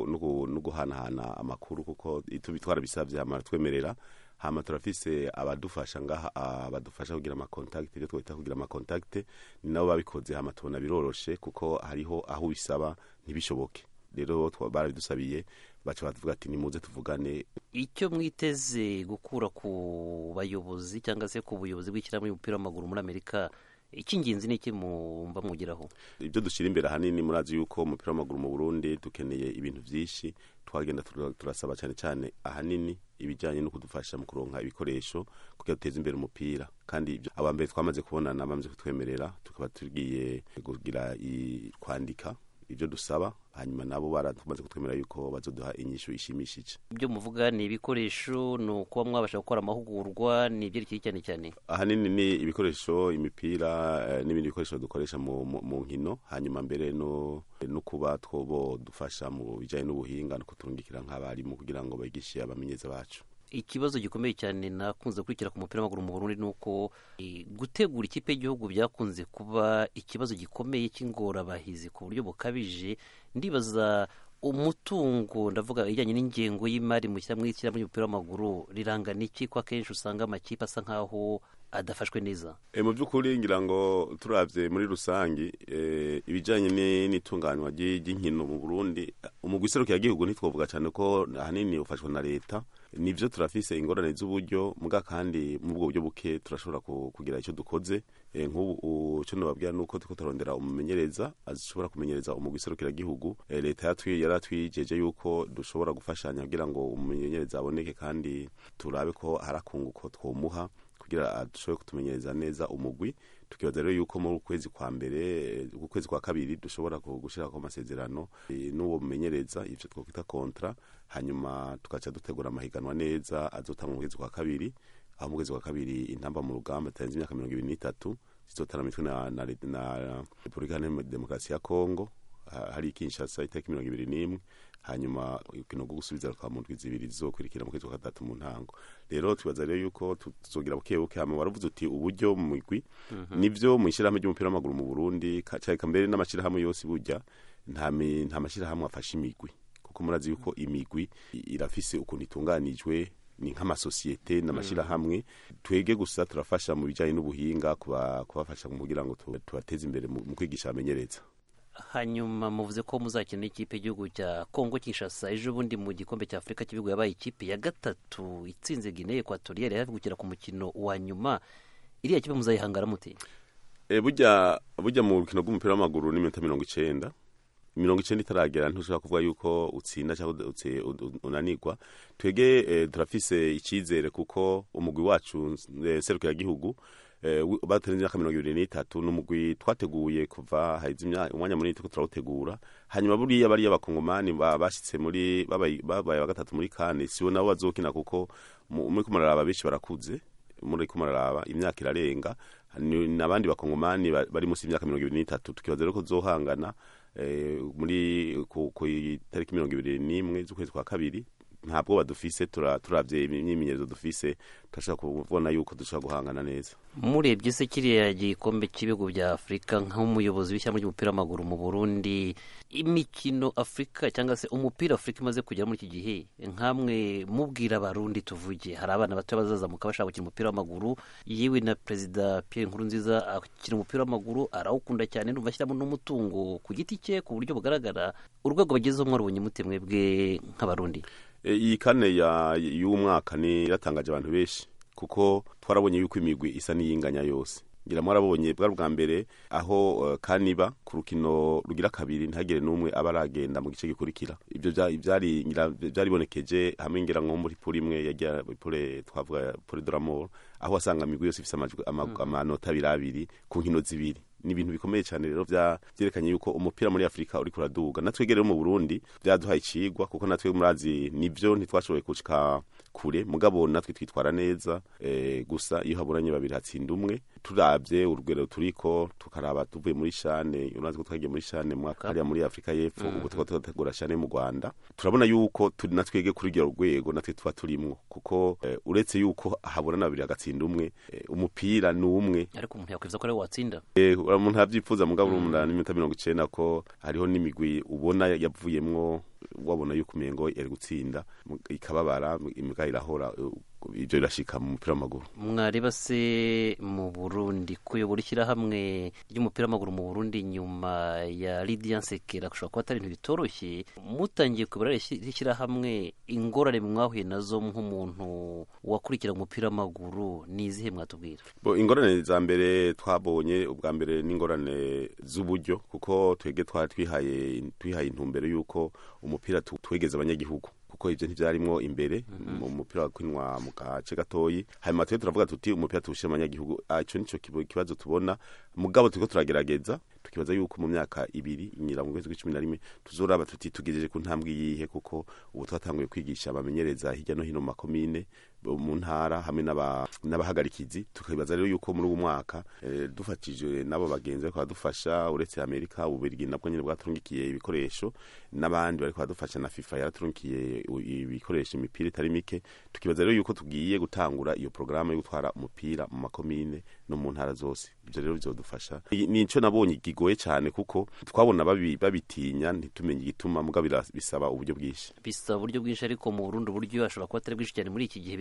Speaker 17: no guhanahana amakuru kuko tubitwara bisabye amara twemerera hama turafise abadufasha ngaha abadufasha kugira ama contact, ibyo twita kugira ama contact ni nabo babikoze hama tubona biroroshe kuko hariho aho bisaba ntibishoboke. Rero barabidusabiye baca batuvuga ati nimuze tuvugane.
Speaker 16: Icyo mwiteze gukura ku bayobozi cyangwa se ku buyobozi bw'ishyirahamwe y'umupira w'amaguru muri Amerika, icy'ingenzi ni iki mumva mwugeraho?
Speaker 17: Ibyo dushyira imbere ahanini murazi yuko umupira w'amaguru mu Burundi dukeneye ibintu byinshi, twagenda turasaba cyane cyane ahanini ibijyanye no kudufasha mu kuronka ibikoresho kugira duteze imbere umupira, kandi abambere twamaze kubonana bamaze kutwemerera tukaba tugiye kugira kwandika ibyo dusaba, hanyuma nabo baratumaze kutwemera yuko bazoduha inyishu ishimishije.
Speaker 16: Ibyo muvuga ni ibikoresho, no kuba mwabasha gukora amahugurwa, ni ibyerekeye cyane cyane?
Speaker 17: Ahanini ni ibikoresho, imipira n'ibindi bikoresho dukoresha mu nkino, hanyuma mbere no kuba twobo dufasha mu bijyanye n'ubuhinga no kuturungikira nk'abarimu kugira ngo bigishe abamenyeza bacu. Ikibazo
Speaker 16: gikomeye cyane nakunze gukurikira ku mupira w'amaguru mu Burundi nuko gutegura ikipe y'igihugu byakunze kuba ikibazo gikomeye cy'ingorabahizi ku buryo bukabije. Ndibaza umutungo, ndavuga ijyanye n'ingengo y'imari mu ishyirahamwe ry'umupira w'amaguru rirangana iki ko akenshi usanga amakipe asa nkaho adafashwe neza?
Speaker 17: Mu by'ukuri ngira ngo turavye muri rusangi ibijanye n'itunganywa ry'inkino mu Burundi, umugwi serukiragihugu ntitwovuga cyane ko ahanini ufashwa na leta. Nivyo turafise ingorane z'uburyo muga kandi mu bwo buryo buke turashobora kugira icyo dukoze. Nk'ubu cyo nababwira nuko tuko turondera umumenyereza azishobora kumenyereza umugwi serukiragihugu. Leta yaratwijeje yuko dushobora gufashanya kugira ngo umumenyereza aboneke kandi turabe ko harakunguko twomuha kugira dushobore kutumenyereza neza umugwi. Tukibaza rero yuko mu kwezi kwa mbere ukwezi kwa kabiri dushobora gushira ko amasezerano n'uwo mumenyereza ivyo twokwita kontra, hanyuma tukaca dutegura amahiganwa neza azotanga mu kwezi kwa kabiri. Aho mu kwezi kwa kabiri intamba mu rugamba tarenze imyaka 23 zizotana mitwe na Repubulika Iharanira Demokarasi ya Kongo hari Kinshasa itariki 21, hanyuma ukino go gusubiza kwa mu ndwi zibiri zokurikira mu kwezi kwa gatatu mu ntango. Rero twibaza rero yuko tuzogira bukebuke hama waravuze uti uburyo mu migwi nivyo mu ishirahamwe ry'umupira w'amaguru mu Burundi cyane mbere n'amashirahamwe yose burya nta mashirahamwe afasha imigwi, kuko murazi yuko imigwi irafise ukuntu itunganijwe ni nk'amasosiyete n'amashirahamwe. Twege gusa turafasha mu bijanye n'ubuhinga kubafasha kugira ngo tubateze imbere mu kwigisha amenyereza.
Speaker 16: Hanyuma muvuze ko muzakina ikipe y'igihugu cya Kongo Kinshasa ejo bundi mu gikombe cya Afrika cy'ibihugu yabaye ikipe ya gatatu itsinze Guinea Equatoriale hafi gukira ku mukino wa nyuma. Iriya kipe muzayihangara mute?
Speaker 17: Burya mu rukino rw'umupira w'amaguru ni 90 itaragera ntushobora kuvuga yuko utsinda cyangwa unanirwa. Twege turafise icyizere kuko umugwi wacu serukiragihugu batarenze imyaka 23 n'umugwi twateguye kuva haize umwanya munini tuko turawutegura. Hanyuma buriya bari abakongomani bashitse muri babaye bagatatu muri kane sibo nabo bazokina kuko muri kumaraba benshi barakuze, muri kumaraba imyaka irarenga n'abandi bakongomani bari musi imyaka 23. Tukibaza rero ko zohangana muri ku itariki 21 z'ukwezi kwa kabiri. Ntabwo badufise turavye imyimenyerezo dufise turashaka kubona yuko dushaka guhangana neza.
Speaker 16: Murebye se kiriya gikombe cy'ibihugu bya Afrika nk'umuyobozi w'ishyamba ry'umupira w'amaguru mu Burundi, imikino Afrika cyangwa se umupira Afrika imaze kugera muri iki gihe, nkamwe mubwira abarundi tuvuge hari abana bato bazazamuka bashaka gukina umupira w'amaguru, yewe na Perezida Pierre Nkurunziza akina umupira w'amaguru arawukunda cyane, ndumva ashyiramo n'umutungo ku giti cye ku buryo bugaragara. Urwego bagezeho mwarubonye mute mwebwe nk'abarundi?
Speaker 17: Iyi kane y'umwaka ni iratangaje abantu benshi kuko twarabonye yuko imigwi isa n'iyinganya yose. Ngira mwarabonye bwa mbere aho kaniba ku rukino rugira kabiri ntagere n'umwe abaragenda mu gice gikurikira. Ibyo byari bonekeje hamwe ngira ngo muri puri imwe yagira pure twavuga pure Doramor aho wasanga imigwi yose ifise amanota abiri ku nkino zibiri. Ni ibintu bikomeye cyane rero byerekanye yuko umupira muri Afrika uri kuraduga. Natwegere mu Burundi byaduhaye icigwa kuko natwe murazi nivyo ntitwashoboye kushika kure, mugabo natwe twitwara neza. Gusa iyo haburanye babiri hatsinda umwe. Turavye urugero turiko tukaraba tuvuye muri shane, unazi ko twagiye muri shane mwaka muri Afrika y'Epfo, ubu twategura shane mu Rwanda. Turabona yuko natwege kuri ryo rwego natwe tuba turimwo kuko uretse yuko haburana babiri hagatsinda umwe, umupira ni umwe.
Speaker 16: Ariko umuntu yakwifuza ko ari watsinda.
Speaker 17: Umuntu havyifuza mugabo urumuna n'iminota 90 ko hariho n'imigwi ubona yavuyemwo wabona yuko umengo yari gutsinda ikababara imbwa irahora. Ibyo birashika mu mupira w'amaguru.
Speaker 16: Mwareba se mu Burundi kuyobora ishyirahamwe ry'umupira w'amaguru mu Burundi nyuma ya Lydia Nsekera kushobora kuba atari ibintu bitoroshye, mutangiye kuyobora ishyirahamwe, ingorane mwahuye nazo nk'umuntu wakurikira umupira w'amaguru ni izihe mwatubwira?
Speaker 17: Ingorane za mbere twabonye ubwa mbere n'ingorane z'uburyo kuko twege twihaye intumbero yuko umupira twegeze abanyagihugu kuko ivyo ntivyarimwo imbere mu mupira wakwinwa mu gace gatoyi. Hanyuma turavuga tuti umupira tuwushira abanyagihugu. Ico nico kibazo tubona, mugabo turiko turagerageza tukibaza yuko mu myaka 2 inyira mu kwezi kwa11 tuzoraba tuti tugejeje ku ntambwe yihe kuko ubu twatanguye kwigisha abamenyereza hirya no hino mu makomine mu ntara hamwe n'abahagarikizi. Tukibaza rero yuko muri uwo mwaka dufatije nabo bagenzi bariko badufasha, uretse Amerika ubirigi nabwo nyine bwaturungikiye ibikoresho, n'abandi bariko badufasha na FIFA yaraturungikiye ibikoresho imipira itari mike. Tukibaza rero yuko tugiye gutangura iyo programme yo gutwara umupira mu makomine no mu ntara zose. Ibyo rero bizodufasha. Nico nabonye gigoye cyane kuko twabona babitinya ntitumenye igituma, mugabo bisaba uburyo bwinshi.
Speaker 16: Bisaba uburyo bwinshi, ariko mu Burundi uburyo ashobora kuba atari bwinshi cyane muri iki gihe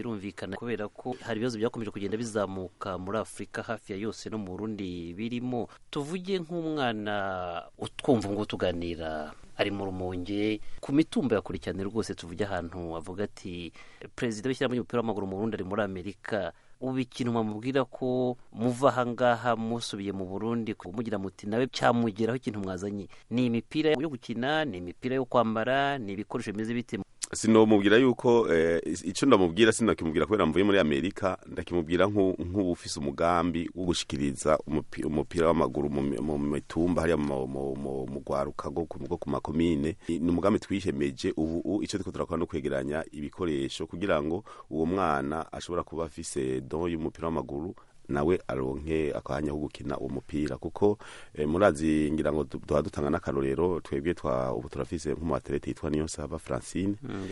Speaker 16: birumvikana kubera ko hari ibibazo byakomeje kugenda bizamuka muri Afurika hafi ya yose no mu Burundi birimo. Tuvuge nk'umwana utwumva ngo tuganira ari mu Rumonge ku mitumba yakurikirane rwose, tuvuge ahantu avuga ati perezida w'ishyirahamwe ry'umupira w'amaguru mu Burundi ari muri Amerika, ubu ikintu mwamubwira ko muva ahangaha musubiye mu Burundi kumugira muti nawe cyamugeraho ikintu mwazanye, ni imipira yo gukina, ni imipira yo kwambara, ni ibikoresho bimeze bite?
Speaker 17: Sinomubwira yuko icyo ndamubwira sinakimubwira kubera mvuye muri Amerika, ndakimubwira nk'ubufise umugambi wo gushikiriza umupira w'amaguru mu mitumba hariya mu gwaruka go ku makomine. Ni umugambi twihemeje ubu icyo turiko turakora no kwegeranya ibikoresho kugira ngo uwo mwana ashobora kuba afise don y'umupira w'amaguru nawe aronke akanya ko gukina uwo mupira, kuko murazi ngira ngo dutanga n'akarorero twebwe ubu turafise nk'umuatlete yitwa Niyonsaba Francine.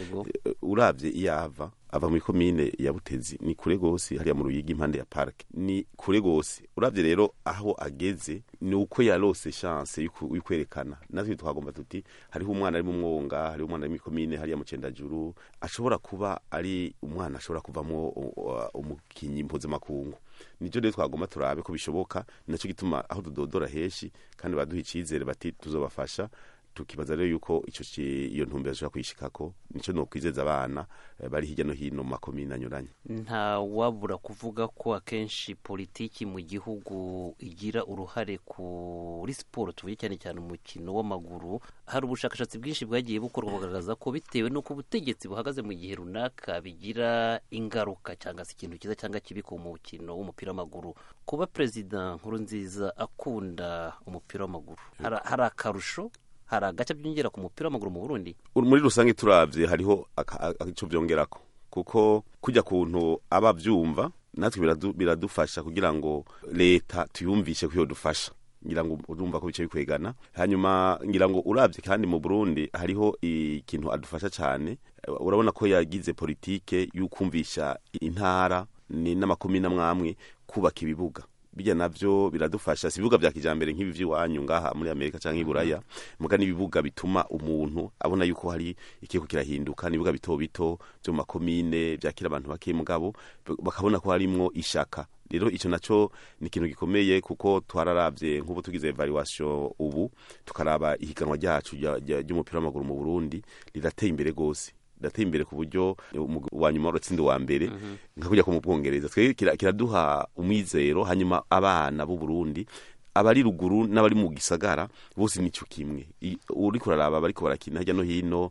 Speaker 17: Uravye iyava ava mu komine ya Butezi, ni kure gose hariya mu Ruyigi impande ya park, ni kure gose. Uravye rero aho ageze ni uko yarose chance y'ukwerekana. Natwe twagomba tuti hariho umwana ari mu mwonga, hariho umwana ari mu komine hariya mu Cendajuru, ashobora kuba ari umwana ashobora kuvamo umukinyi mpuzamakungu. Nijo rero twagomba turabe ko bishoboka, naco gituma aho tudodora heshi kandi baduha icizere bati tuzobafasha. Tukibaza rero yuko iyo ntumbero ashobora kuyishikako, nico no kwizeza abana bari hirya no hino mu makomine anyuranye.
Speaker 16: Nta wabura kuvuga ko akenshi politiki mu gihugu igira uruhare kuri siporo, tuvuye cyane cyane umukino w'amaguru. Hari ubushakashatsi bwinshi bwagiye bukorwa bugaragaza ko bitewe n'uko ubutegetsi buhagaze mu gihe runaka bigira ingaruka cyangwa se ikintu cyiza cyangwa kibi ku mukino w'umupira w'amaguru. Kuba Perezida Nkurunziza akunda umupira w'amaguru, hari akarusho, hari agace byongera ku mupira w'amaguru mu Burundi?
Speaker 17: Muri rusange turavye hariho ico byongerako, kuko kujya kuntu abavyumva natwe biradufasha kugira ngo leta tuyumvishe ko yodufasha. Ngira ngo urumva ko bice bikwegana. Hanyuma ngira ngo uravye kandi mu Burundi hariho ikintu adufasha cyane. Urabona ko yagize politike y'ukumvisha intara ni n'amakomine amwamwe kubaka ibibuga. Bijya navyo biradufasha, si ibibuga bya kijambere nk'ibi vy'iwanyu ngaha muri Amerika canke iburaya, muga n'ibibuga bituma umuntu abona yuko hari ikiko kirahinduka, n'ibibuga bito bito byo mu makomine byakira abantu bake mugabo bakabona ko harimwo ishaka. Rero ico naco ni ikintu gikomeye, kuko twararavye nk'ubu tugize evaluation ubu tukaraba ihiganwa ryacu ry'umupira w'amaguru mu Burundi rirateye imbere gose, dateye imbere ku buryo wanyuma urutsinda wa mbere nka kujya ko mu Bwongereza. Twe kiraduha umwizero. Hanyuma abana b'u Burundi abari ruguru n'abari mu gisagara bose nico kimwe, uri kuraraba bariko barakina hirya no hino,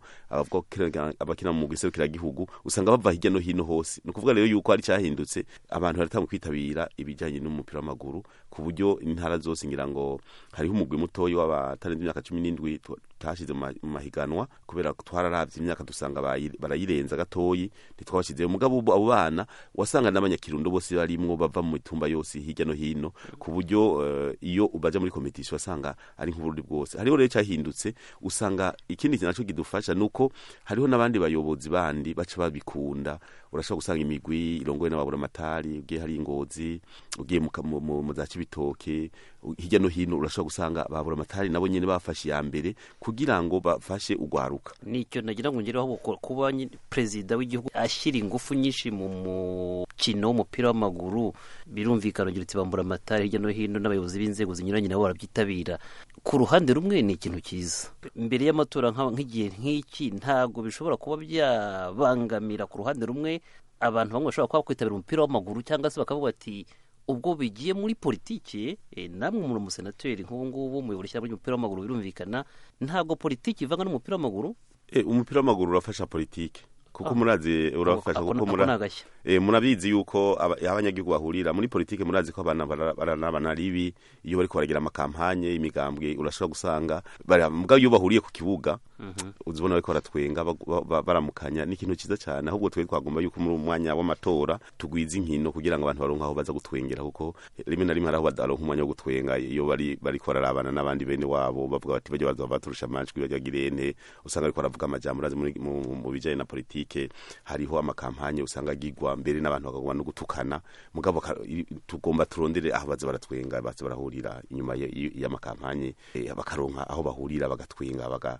Speaker 17: abakina mu giserukira gihugu usanga bava hirya no hino hose. No kuvuga rero yuko ari cyahindutse, abantu baratangu kwitabira ibijanye n'umupira w'amaguru ku buryo intara zose. Ngira ngo hariho umugwi mutoyi w'abatarenze imyaka 17 tashize mu mahiganwa, kubera twararavye imyaka dusanga barayirenza gatoyi ntitwabashize. Mugabo abo bana wasanga n'abanyakirundo bose barimwo bava mu mitumba yose hirya no hino, ku buryo iyo ubaja muri competition wasanga ari nk'uburundi bwose. Hariho rero cyahindutse, usanga ikindi kintu naco kidufasha nuko hariho n'abandi bayobozi bandi baca babikunda. Urashobora gusanga imigwi irongoye n'ababura amatari, ugiye hari Ingozi, ugiye mu za Cibitoke, hirya no hino urashobora gusanga babura amatari nabo nyene bafashe ya mbere kugira ngo bafashe ugwaruka.
Speaker 16: Nicyo nagira ngo ngeraho kuba perezida w'igihugu ashyira ingufu nyinshi mu mukino w'umupira w'amaguru, birumvikana ugira uti bambura amatari hirya no hino, n'abayobozi b'inzego zinyuranye nabo barabyitabira. Ku ruhande rumwe ni ikintu cyiza, imbere y'amatora nk'igihe nk'iki ntago bishobora kuba byabangamira ku ruhande rumwe abantu bamwe bashobora kuba kwitabira umupira w'amaguru, cyangwa se bakavuga ati ubwo bigiye muri politiki, namwe muri umusenateri nk'ubu ngubu muyobora ishyirahamwe ry'umupira w'amaguru, birumvikana ntago politiki ivanga n'umupira w'amaguru.
Speaker 17: Umupira w'amaguru urafasha politiki, kuko murazi urafasha, kuko murabizi yuko abanyagihugu bahurira muri politike. Murazi ko abana ribi iyo bariko baragira amakampanye imigambwe, urashobora gusanga mugabo iyo bahuriye ku kibuga uzibona bariko baratwenga baramukanya. Ni ikintu ciza cyane, ahubwo twe twagomba yuko muri umwanya w'amatora tugwiza inkino kugira ngo abantu baronka aho baza gutwengera, kuko rimwe na rimwe haraho badaronka umwanya wo gutwenga iyo bariko bararabana n'abandi bene wabo bavuga bati baje bazova baturusha amajwi bagirene. Usanga bariko baravuga amajambo urazi mu bijanye na politike hariho amakampanye usanga agigwa mbere n'abantu bakagwa no gutukana. Mugabo tugomba turondere aho baza baratwenga, baza barahurira inyuma y'amakampanye bakaronka aho bahurira bagatwenga, bakavuga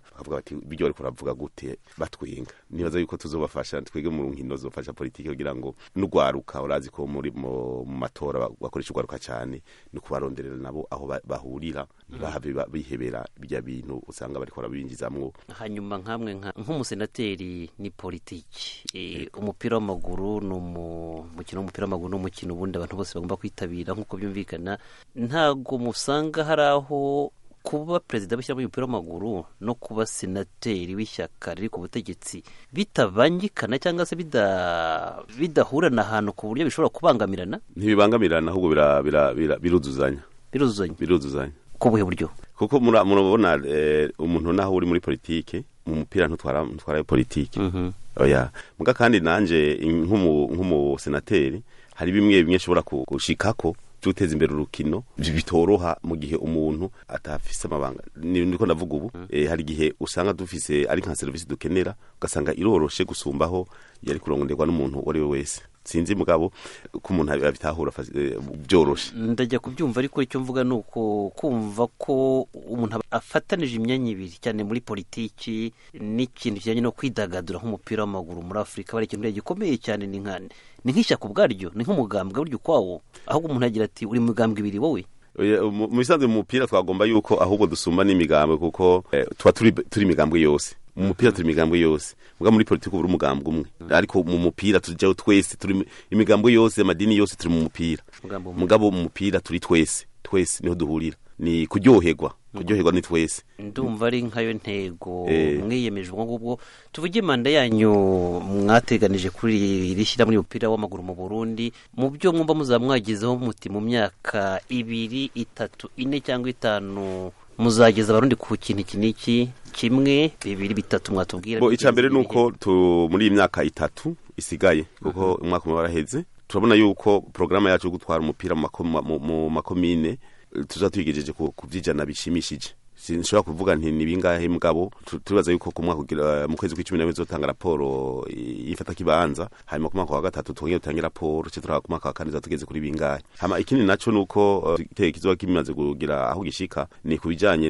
Speaker 17: bati bijyo ariko ravuga gute batwinga nibaza yuko tuzobafasha twege mu nkino zofasha politike kugira ngo n'ugwaruka urazi ko muri mu matora bakoresha ugwaruka cyane no kubaronderera nabo aho bahurira bahave bihebera bijya bintu usanga bariko rabinjizamwo.
Speaker 16: Hanyuma nkamwe nk'umusenateri ni politiki umupira w'amaguru n'umukino w'umupira w'amaguru n'umukino ubundi abantu bose bagomba kwitabira nk'uko byumvikana, ntago musanga hari aho kuba perezida w'ishyirahamwe ry'umupira w'amaguru no kuba senateri w'ishyaka riri ku butegetsi bitabangikana cyangwa se bidahurana ahantu ku buryo bishobora kubangamirana?
Speaker 17: Ntibibangamirana ahubwo biruzuzanya
Speaker 16: ku buhe buryo?
Speaker 17: Kuko murabona umuntu naho uri muri politike mu mupira ntutwara politike oya muga kandi nanje nk'umu senateri hari bimwe nshobora gushikako guteza imbere urukino bitoroha mu gihe umuntu atafise amabanga. Niko ndavuga ubu hari gihe usanga dufise ari nka service dukenera ugasanga iroroshe gusumbaho yari kurongonderwa n'umuntu wari we wese. Sinzi mugabo ko umuntu abitahura byoroshe.
Speaker 16: Ndajya kubyumva ariko icyo mvuga nuko kumva ko umuntu afatanije imyanya ibiri cyane muri politiki n'ikintu kijyanye no kwidagadura nk'umupira w'amaguru muri Afrika bari ikintu gikomeye cyane. Ni nk'ishyaka ubwaryo, ni nk'umugambwe buryo kwawo, ahubwo umuntu agira ati uri mugambwe ibiri wowe.
Speaker 17: Mu bisanzwe mu mupira twagomba yuko ahubwo dusumba n'imigambwe kuko tuba turi imigambwe yose. Mu mupira turi imigambwe yose, muga muri politiki uri umugambwe umwe, ariko mu mupira tujyaho twese turi imigambwe yose, amadini yose turi mu mupira. Mugabo mu mupira turi twese niho duhurira, ni kuryoherwa ni twese.
Speaker 16: Ndumva ari nkayo ntego mwiyemeje ubwo ngubwo. Tuvuge manda yanyu mwateganije kuri rishyira muri umupira w'amaguru mu Burundi, mu byo mwumva muzamwagezeho muti mu myaka 2, 3, 4 cyangwa 5 muzageza abarundi ku kintu kiniki 1, 2, 3 mwatubwira?
Speaker 17: Icambere nuko muri imyaka 3 isigaye kuko umwaka umwe waraheze, turabona yuko programa yacu yo gutwara umupira mu makomine tuzatwigejeje ku byijana bishimishije. Sinshobora kuvuga nti nibingahe mugabo tubaza yuko ku mwaka mu kwezi kwa 10 bizotanga raporo ifata kibanza, hanyuma ku mwaka wa 3 twongeye utangira raporo cyo ku mwaka wa 4 zatugeze kuri bingahe. Hama ikindi naco nuko kizoba kimaze kugira aho gishika ni kubijanye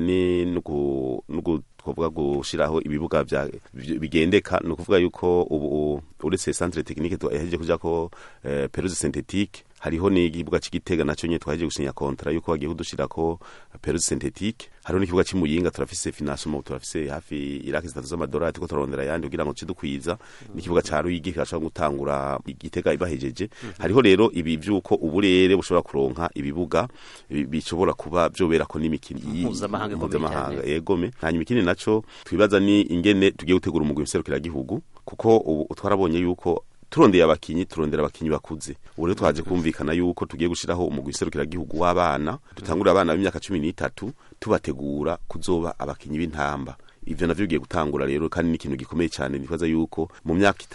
Speaker 17: nuko twavuga gushiraho ibibuga bigendeka, no kuvuga yuko ubu uretse centre technique twaheje kuja ko pelouse synthétique, hariho ni ikibuga cy'Igitega naco nye twaheje gusinya contrat yuko bagiye kudushirako pelouse synthétique. Hariho n'ikibuga cy'Imuyinga turafise financement, turafise hafi iraki $3 tuko turondera yandi kugira ngo cidukwiza. N'ikibuga ca Ruyigi kirashobora gutangura Igitega ibahejeje. Hariho rero ibi byuko uburere bushobora kuronka ibibuga bishobora kuba byobera ko n'imikino mpuzamahanga yegome. Hanyuma ikindi naco twibaza ni ingene tugiye gutegura umugwi w'serukira gihugu, kuko ubu twarabonye yuko turondera abakinyi bakuze. Ubu rero twaje kumvikana yuko tugiye gushiraho umugwi w'serukira gihugu w'abana, dutangura abana b'imyaka 13 tubategura kuzoba abakinyi b'intamba. Ivyo navyo bigiye gutangura rero, kandi ni ikintu gikomeye cyane. Nibaza yuko mu myaka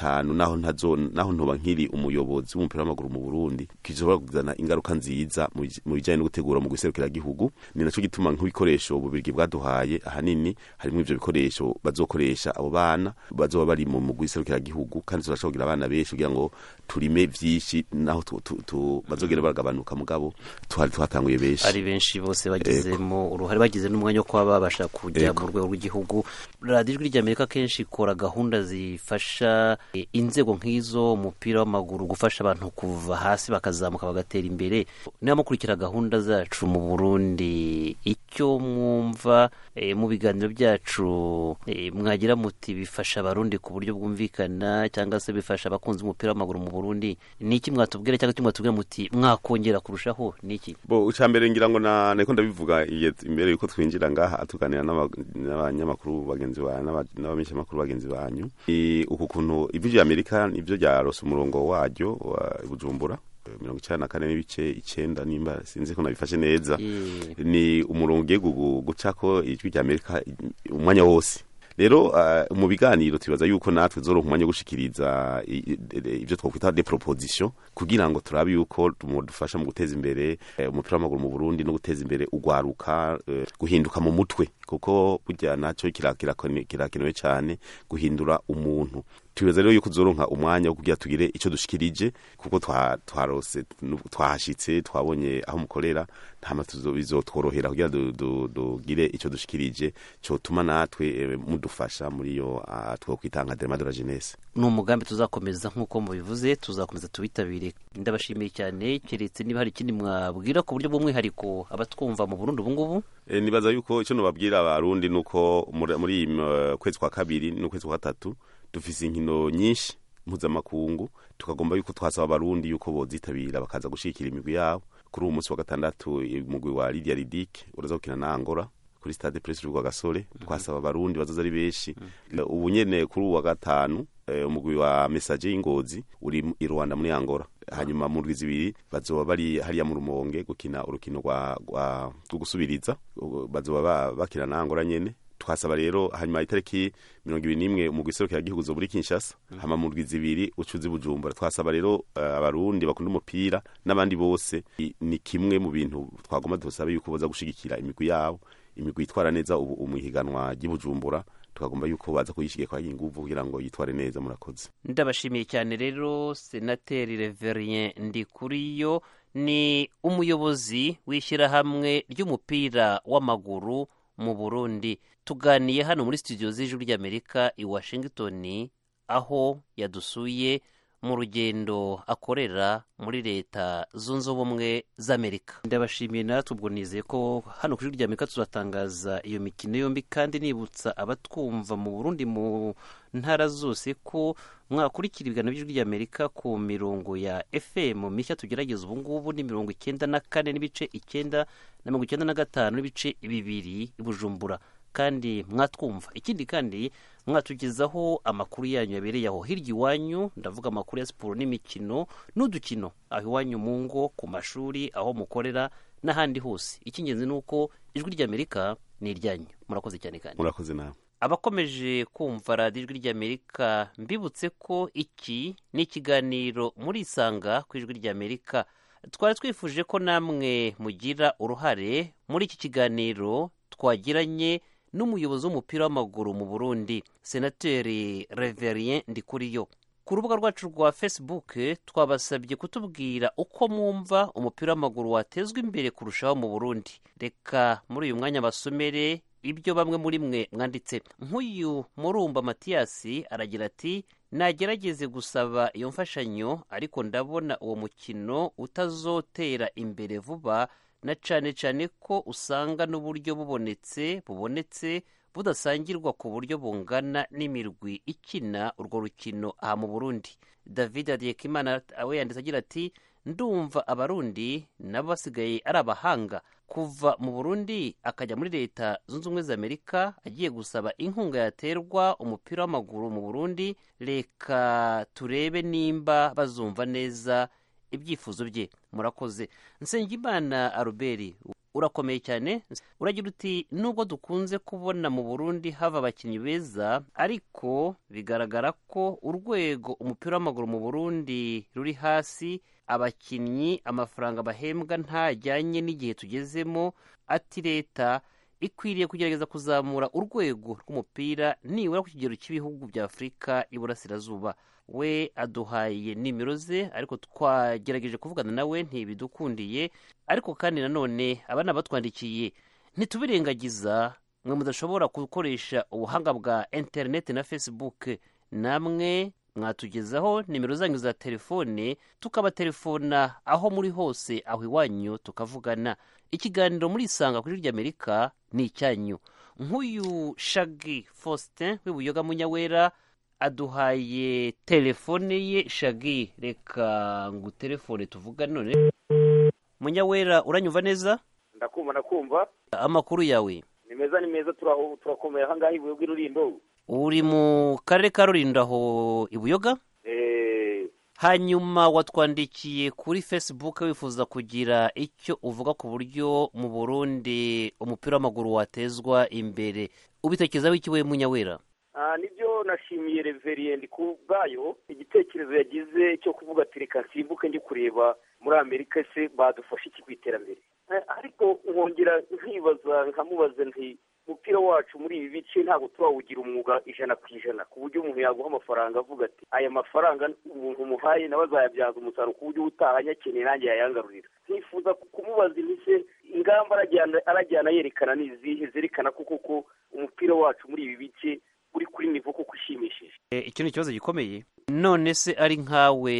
Speaker 17: 5 naho ntoba nkiri umuyobozi w'umupira w'amaguru mu Burundi kizoba kuzana ingaruka nziza mu bijanye no gutegura mu guserukira gihugu. Ni naco gituma nk'ibikoresho ububirigi bwaduhaye ahanini harimo ivyo bikoresho bazokoresha abo bana bazoba bari mu guserukira gihugu, kandi turashobogira abana benshi kugira ngo turime vyinshi naho bazogera baragabanuka, mugabo twatanguye benshi,
Speaker 16: ari benshi bose bagizemo uruhare, bagize n'umwanya wo kwa babasha kujya mu rwego rw'igihugu. Radio Ijwi ry'Amerika kenshi ikora gahunda zifasha inzego nk'izo umupira w'amaguru gufasha abantu kuva hasi bakazamuka bagatera imbere. Niba mukurikira gahunda zacu mu Burundi, icyo mwumva mu biganiro byacu mwagira muti bifasha abarundi ku buryo bwumvikana cyangwa se bifasha abakunzi umupira w'amaguru mu Burundi, niki mwatubwira cyangwa mwatubwira muti mwakongera kurushaho niki?
Speaker 17: Icambere ngira ngo niko ndabivuga imbere yuko twinjira ngaha tuganira n'abanyamakuru bagenzi banyu n'abamisha makuru bagenzi banyu, uku kuntu ivyo Amerika ivyo byarose umurongo waryo wa Bujumbura 94.9 nimba sinzi ko nabifashe neza, ni umurongo ugiye gucako ijwi rya Amerika umwanya wose. Rero mu biganiro tubaza yuko natwe zoronka umwanya gushikiriza ivyo twakwita des propositions kugira ngo turabe yuko dufasha mu guteza imbere umupira w'amaguru mu Burundi no guteza imbere ugwaruka, guhinduka mu mutwe, kuko burya naco kirakenewe cyane guhindura umuntu. twibaza rero yuko uzoronka umwanya wo kugira tugire ico dushikirije kuko twarose twahashitse twabonye aho mukorera ntama bizotworohera kugira dugire ico dushikirije cyo tuma natwe mudufasha muri yo twokwitanga Derma de la Jeunesse.
Speaker 16: Ni umugambi tuzakomeza nk'uko mubivuze, tuzakomeza tubitabire. Ndabashimiye cyane, keretse niba hari ikindi mwabwira ku buryo bw'umwihariko abatwumva mu Burundi ubu ngubu.
Speaker 17: Nibaza yuko icyo nobabwira abarundi nuko muri kwezi kwa kabiri n'ukwezi kwa gatatu dufise inkino nyinshi mpuzamakungu, tukagomba yuko twasaba abarundi yuko bozitabira bakaza gushikira imigwi yabo. Kuri uyu munsi wa gatandatu umugwi wa Lydia Ridic uraza gukina na Angola kuri Stade Prince Rugwa Gasore. Twasaba abarundi bazoza ari benshi. Ubu nyene kuri uwa gatanu umugwi wa Message y'Ingozi uri i Rwanda muri Angola. Hanyuma mu ndwi zibiri bazoba bari hariya mu Rumonge gukina urukino rwo gusubiriza, bazoba bakina na Angola nyene. Twasaba rero hanyuma itariki 21 umugwi serukira gihugu zo muri Kinshasa, hama mu ndwi zibiri ucuzi Bujumbura. Twasaba rero abarundi bakunda umupira n'abandi bose, ni kimwe mu bintu twagomba dusaba yuko boza gushigikira imigwi yabo, imigwi itwara neza umuhiganwa ry'Ibujumbura, tukagomba yuko baza kuyishige kwa inguvu kugira ngo yitware neza. Murakoze.
Speaker 16: Ndabashimiye cyane rero Senateri Reverien Ndikuriyo, ni umuyobozi w'ishyirahamwe ry'umupira w'amaguru mu Burundi. Tuganiye hano muri studio z'Ijwi ry'Amerika i Washington, aho yadusuye mu rugendo akorera muri leta zunze ubumwe z'Amerika. Ndabashimiye natwe, ubwo nizeye ko hano ku Ijwi ry'Amerika tuzatangaza iyo mikino yombi, kandi nibutsa abatwumva mu Burundi mu ntara zose ko mwakurikira ibiganiro by'Ijwi ry'Amerika ku mirongo ya FM mishya tugerageza ubu ngubu ni 94 n'ibice 9 na 95 n'ibice 2 i Bujumbura, kandi mwatwumva. Ikindi kandi mwatugezaho amakuru yanyu yabereye aho hirya iwanyu, ndavuga amakuru ya siporo n'imikino n'udukino aho iwanyu mu ngo, ku mashuri, aho mukorera n'ahandi hose. Icy'ingenzi ni uko Ijwi ry'Amerika ni iryanyu. Murakoze cyane kandi.
Speaker 17: Murakoze nawe.
Speaker 16: Abakomeje kumva radiyo Ijwi ry'Amerika, mbibutse ko iki ni ikiganiro muri Isanga ku Ijwi ry'Amerika. Twari twifuje ko namwe mugira uruhare muri iki kiganiro twagiranye n'umuyobozi w'umupira w'amaguru mu Burundi, Senateri Reverien Ndikuriyo. Ku rubuga rwacu rwa Facebook twabasabye kutubwira uko mwumva umupira w'amaguru watezwa imbere kurushaho mu Burundi. Reka muri uyu mwanya basomere ibyo bamwe muri mwe mwanditse. Nk'uyu Murumba Matiyasi aragira ati, nagerageze gusaba iyo mfashanyo ariko ndabona uwo mukino utazotera imbere vuba, na cane cane ko usanga n'uburyo bubonetse budasangirwa ku buryo bungana n'imirwi ikina urwo rukino aha mu Burundi. David Adiyekimana awe yanditse agira ati, ndumva abarundi nabo basigaye ari abahanga. Kuva mu Burundi akajya muri leta zunze ubumwe z'Amerika agiye gusaba inkunga yaterwa umupira w'amaguru mu Burundi. Reka turebe nimba bazumva neza ibyifuzo bye. Murakoze. Nsengimana Albert urakomeye cyane, uragira uti, nubwo dukunze kubona mu Burundi hava abakinnyi beza, ariko bigaragara ko urwego umupira w'amaguru mu Burundi ruri hasi, abakinnyi amafaranga bahembwa ntajyanye n'igihe tugezemo. Ati leta ikwiriye kugerageza kuzamura urwego rw'umupira nibura ku kigero cy'ibihugu bya Afurika y'Iburasirazuba. We aduhaye nimero ze, ariko twagerageje kuvugana nawe ntibidukundiye. Ariko kandi nanone abana batwandikiye, ntitubirengagiza, mwe mudashobora gukoresha ubuhanga bwa internet na Facebook, namwe mwatugezaho nimero zanyu za telefone tukabatelefona aho muri hose, aho iwanyu tukavugana. Ikiganiro muri Isanga kuri ry'Amerika ni icyanyu. Nk'uyu Shagi Faustin w'Ibuyoga Munyawera aduhaye telefone ye. Shagi, reka ngo telefone tuvugane none. Munyawera, uranyumva neza?
Speaker 18: Ndakumva.
Speaker 16: Amakuru yawe?
Speaker 18: Ni meza, turakomeye aha ngaha Ibuyoga Rurindo.
Speaker 16: Uri mu karere ka Rulindo aho Ibuyoga? Hanyuma watwandikiye kuri Facebook wifuza kugira icyo uvuga ku buryo mu Burundi umupira w'amaguru watezwa imbere. Ubitekerezaho iki we Munyawera?
Speaker 18: Nibyo nashimiye Reverien Ndikubwayo igitekerezo yagize cyo kuvuga ati reka nsimbuke njye kureba muri Amerika se badufasha iki kwiterambere. Ariko nkongera nkibaza nkamubaza nti umupira wacu muri ibi bice ntabwo turawugira umwuga 100% ku buryo umuntu yaguha amafaranga avuga ati aya mafaranga umuntu umuhaye nawe azayabyaza umusaruro ku buryo utahanye akeneye nanjye yayangarurira. Ntifuza kumubaza imise ingamba arajyana yerekana n'izihe zerekana kuko umupira wacu muri ibi bice uri kuri nivo kuko ushimishije.
Speaker 16: Icyo ni ikibazo gikomeye. None se ari nkawe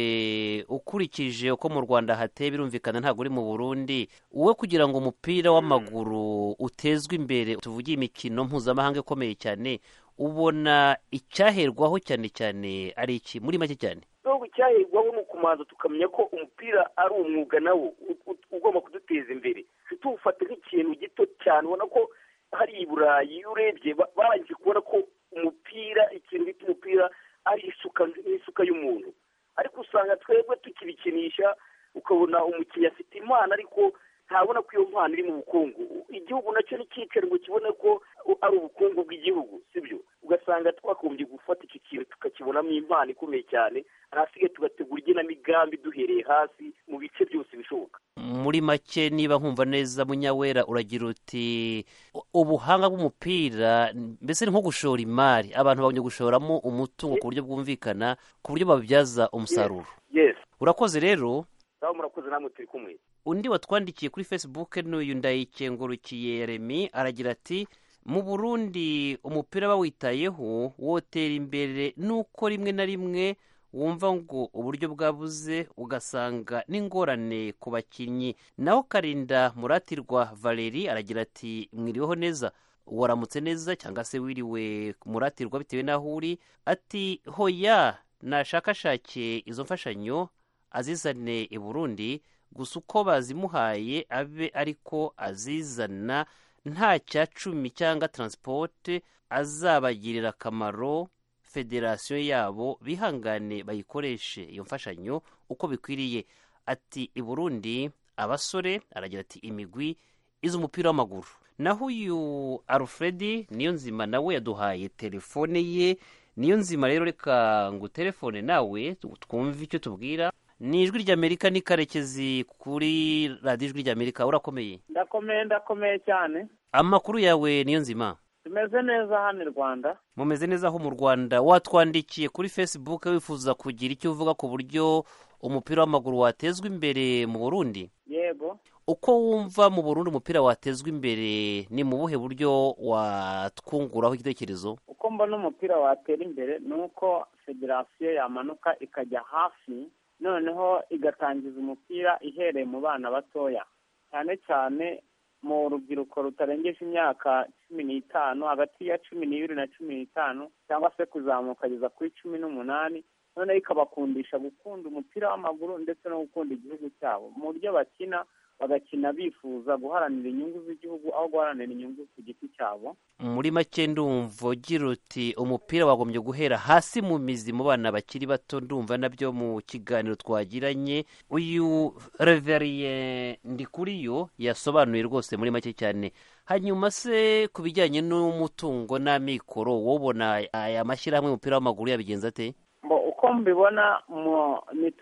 Speaker 16: ukurikije uko mu Rwanda hateye birumvikana ntabwo uri mu Burundi, wowe kugira ngo umupira w'amaguru utezwe imbere, tuvugiye imikino mpuzamahanga ikomeye cyane, ubona icyaherwaho cyane cyane ari iki muri make cyane?
Speaker 18: Nubwo icyaherwaho ni ukumanza tukamenya ko umupira ari umwuga nawo ugomba kuduteza imbere. Ntitufate nk'ikintu gito cyane, ubona ko hari i Burayi urebye barangije kubona ko umupira, ikintu bita umupira ari isuka y'umuntu, ariko usanga twebwe tukibikinisha, ukabona umukinnyi afite impano ariko ntabona ko iyo mpano iri mu bukungu. Igihugu nacyo nikicare ngo kibone ko ari ubukungu bw'igihugu, sibyo? Ugasanga twakombye gufata iki kintu tukakibonamo impano ikomeye cyane, ahasigaye tugategura igenamigambi duhereye hasi mu bice byose bishoboka.
Speaker 16: Muri make niba nkumva neza Munyawera, uragira uti ubuhanga bw'umupira mbese ni nko gushora imari, abantu bagomba gushoramo umutungo ku buryo bwumvikana, ku buryo babibyaza umusaruro.
Speaker 18: Yes.
Speaker 16: Urakoze rero.
Speaker 18: Sawa, murakoze namwe turi kumwe.
Speaker 16: Undi watwandikiye kuri Facebook n'uyu Ndayikengurukiye Remy aragira ati mu Burundi umupira bawitayeho wotera imbere, nuko rimwe na rimwe wumva ngo uburyo bwabuze ugasanga n'ingorane ku bakinnyi. Naho Karinda Muratirwa Valerie aragira ati mwiriweho neza, waramutse neza cyangwa se wiriwe Muratirwa bitewe n'aho uri. Ati hoya nashakashake izo mfashanyo azizane i Burundi, gusa uko bazimuhaye abe ariko azizana, nta cya 10 cyangwa transport azabagirira akamaro. Federasiyo yabo bihangane bayikoreshe iyo mfashanyo uko bikwiriye. Ati i Burundi abasore, aragira ati imigwi iz'umupira w'amaguru. Naho uyu Alfred Niyonzima nawe yaduhaye telefone ye. Niyonzima rero reka ngo telefone nawe twumve icyo tubwira. Ni Ijwi ry'Amerika, ni Karekezi kuri Radio Ijwi ry'Amerika. Urakomeye?
Speaker 19: Ndakomeye cyane.
Speaker 16: Amakuru yawe Niyonzima?
Speaker 19: Tumeze neza hano i Rwanda.
Speaker 16: Mumeze neza aho mu Rwanda. Watwandikiye kuri Facebook wifuza kugira icyo uvuga ku buryo umupira w'amaguru watezwa imbere mu Burundi?
Speaker 19: Yego.
Speaker 16: Uko wumva mu Burundi umupira watezwa imbere, ni mu buhe buryo watwunguraho igitekerezo?
Speaker 19: Uko mbona umupira watera imbere nuko federasiyo yamanuka ikajya hafi, noneho igatangiza umupira ihereye mu bana batoya, cyane cyane mu rubyiruko rutarengeje imyaka 15, hagati ya 12 na 15, cyangwa se kuzamuka kugeza kuri 18, noneho ikabakundisha gukunda umupira w'amaguru ndetse no gukunda igihugu cyabo. Mu buryo bagakina bifuza guharanira inyungu z'igihugu aho guharanira inyungu ku giti cyabo.
Speaker 16: Muri make ndumva ugira uti umupira wagombye guhera hasi mu mizi mu bana bakiri bato. Ndumva nabyo mu kiganiro twagiranye uyu Reverien Ndikuriyo yasobanuye rwose muri make cyane. Hanyuma se ku bijyanye n'umutungo n'amikoro, wobona aya mashyirahamwe y'umupira w'amaguru yabigenza ate?
Speaker 19: Uko mbibona mu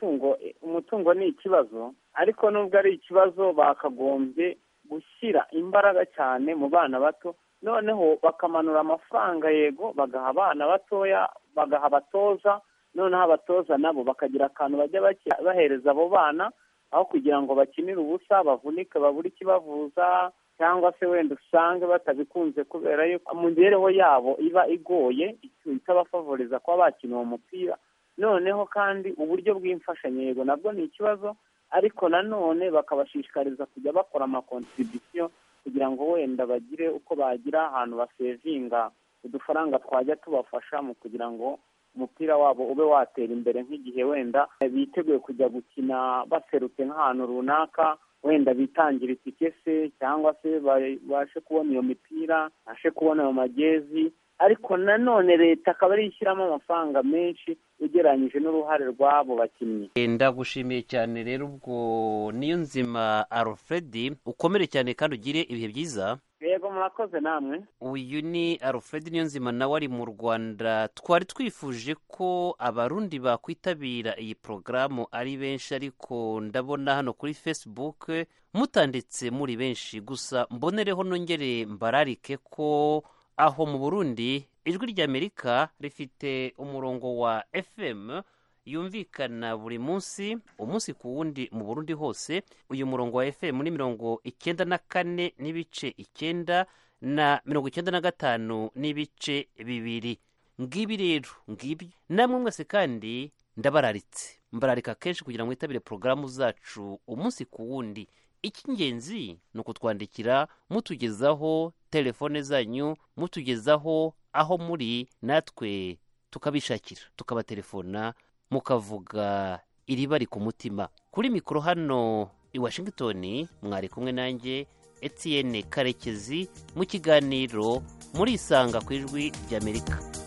Speaker 19: umutungo ni ikibazo, ariko nubwo ari ikibazo bakagombye gushyira imbaraga cyane mu bana bato, noneho bakamanura amafaranga, yego bagaha abana batoya, bagaha abatoza, noneho abatoza nabo bakagira akantu bajya bahereza abo bana, aho kugira ngo bakinire ubusa, bavunike, babure ikibavuza, cyangwa se wenda usange batabikunze kubera yuko mu mibereho yabo iba igoye, itabafavoriza kuba bakina uwo mupira. Noneho kandi uburyo bw'imfashanyo yego nabwo ni ikibazo, ariko nanone bakabashishikariza kujya bakora amakontribisiyo kugira ngo wenda bagire uko bagira ahantu basevinga udufaranga twajya tubafasha mu kugira ngo umupira wabo ube watera imbere, nk'igihe wenda biteguye kujya gukina baserutse nk'ahantu runaka, wenda bitangira itike se, cyangwa se bashe kubona iyo mipira, bashe kubona ayo magezi. Ariko nanone leta akaba ari ishyiramo amafaranga menshi ugereranyije n'uruhare rw'abo bakinnyi.
Speaker 16: Ndagushimiye cyane rero, ubwo Niyonzima Alfred ukomere cyane kandi ugire ibihe byiza.
Speaker 19: Yego yego murakoze namwe.
Speaker 16: uyu ni Alfred Niyonzima nawe ari mu Rwanda. Twari twifuje ko abarundi bakwitabira iyi porogaramu ari benshi, ariko ndabona hano kuri Facebook mutanditse muri benshi. Gusa mbonereho nongere mbararike ko aho mu Burundi ijwi ry'Amerika rifite umurongo wa FM yumvikana buri munsi umunsi ku wundi mu Burundi hose. Uyu murongo wa FM ni 94 n'ibice 9 na 95 n'ibice 2. Ngibi rero ngibi namwe mwese kandi ndabararitse mbararika kenshi kugira ngo mwitabire porogaramu zacu umunsi ku wundi. Icy'ingenzi ni ukutwandikira mutugezaho telefone zanyu, mutugezaho aho muri, natwe tukabishakira tukabatelefona mukavuga iribari ku mutima. Kuri mikoro hano i Washington mwari kumwe nanjye Etienne Karekezi mu kiganiro muri Isanga ku ijwi ry'Amerika.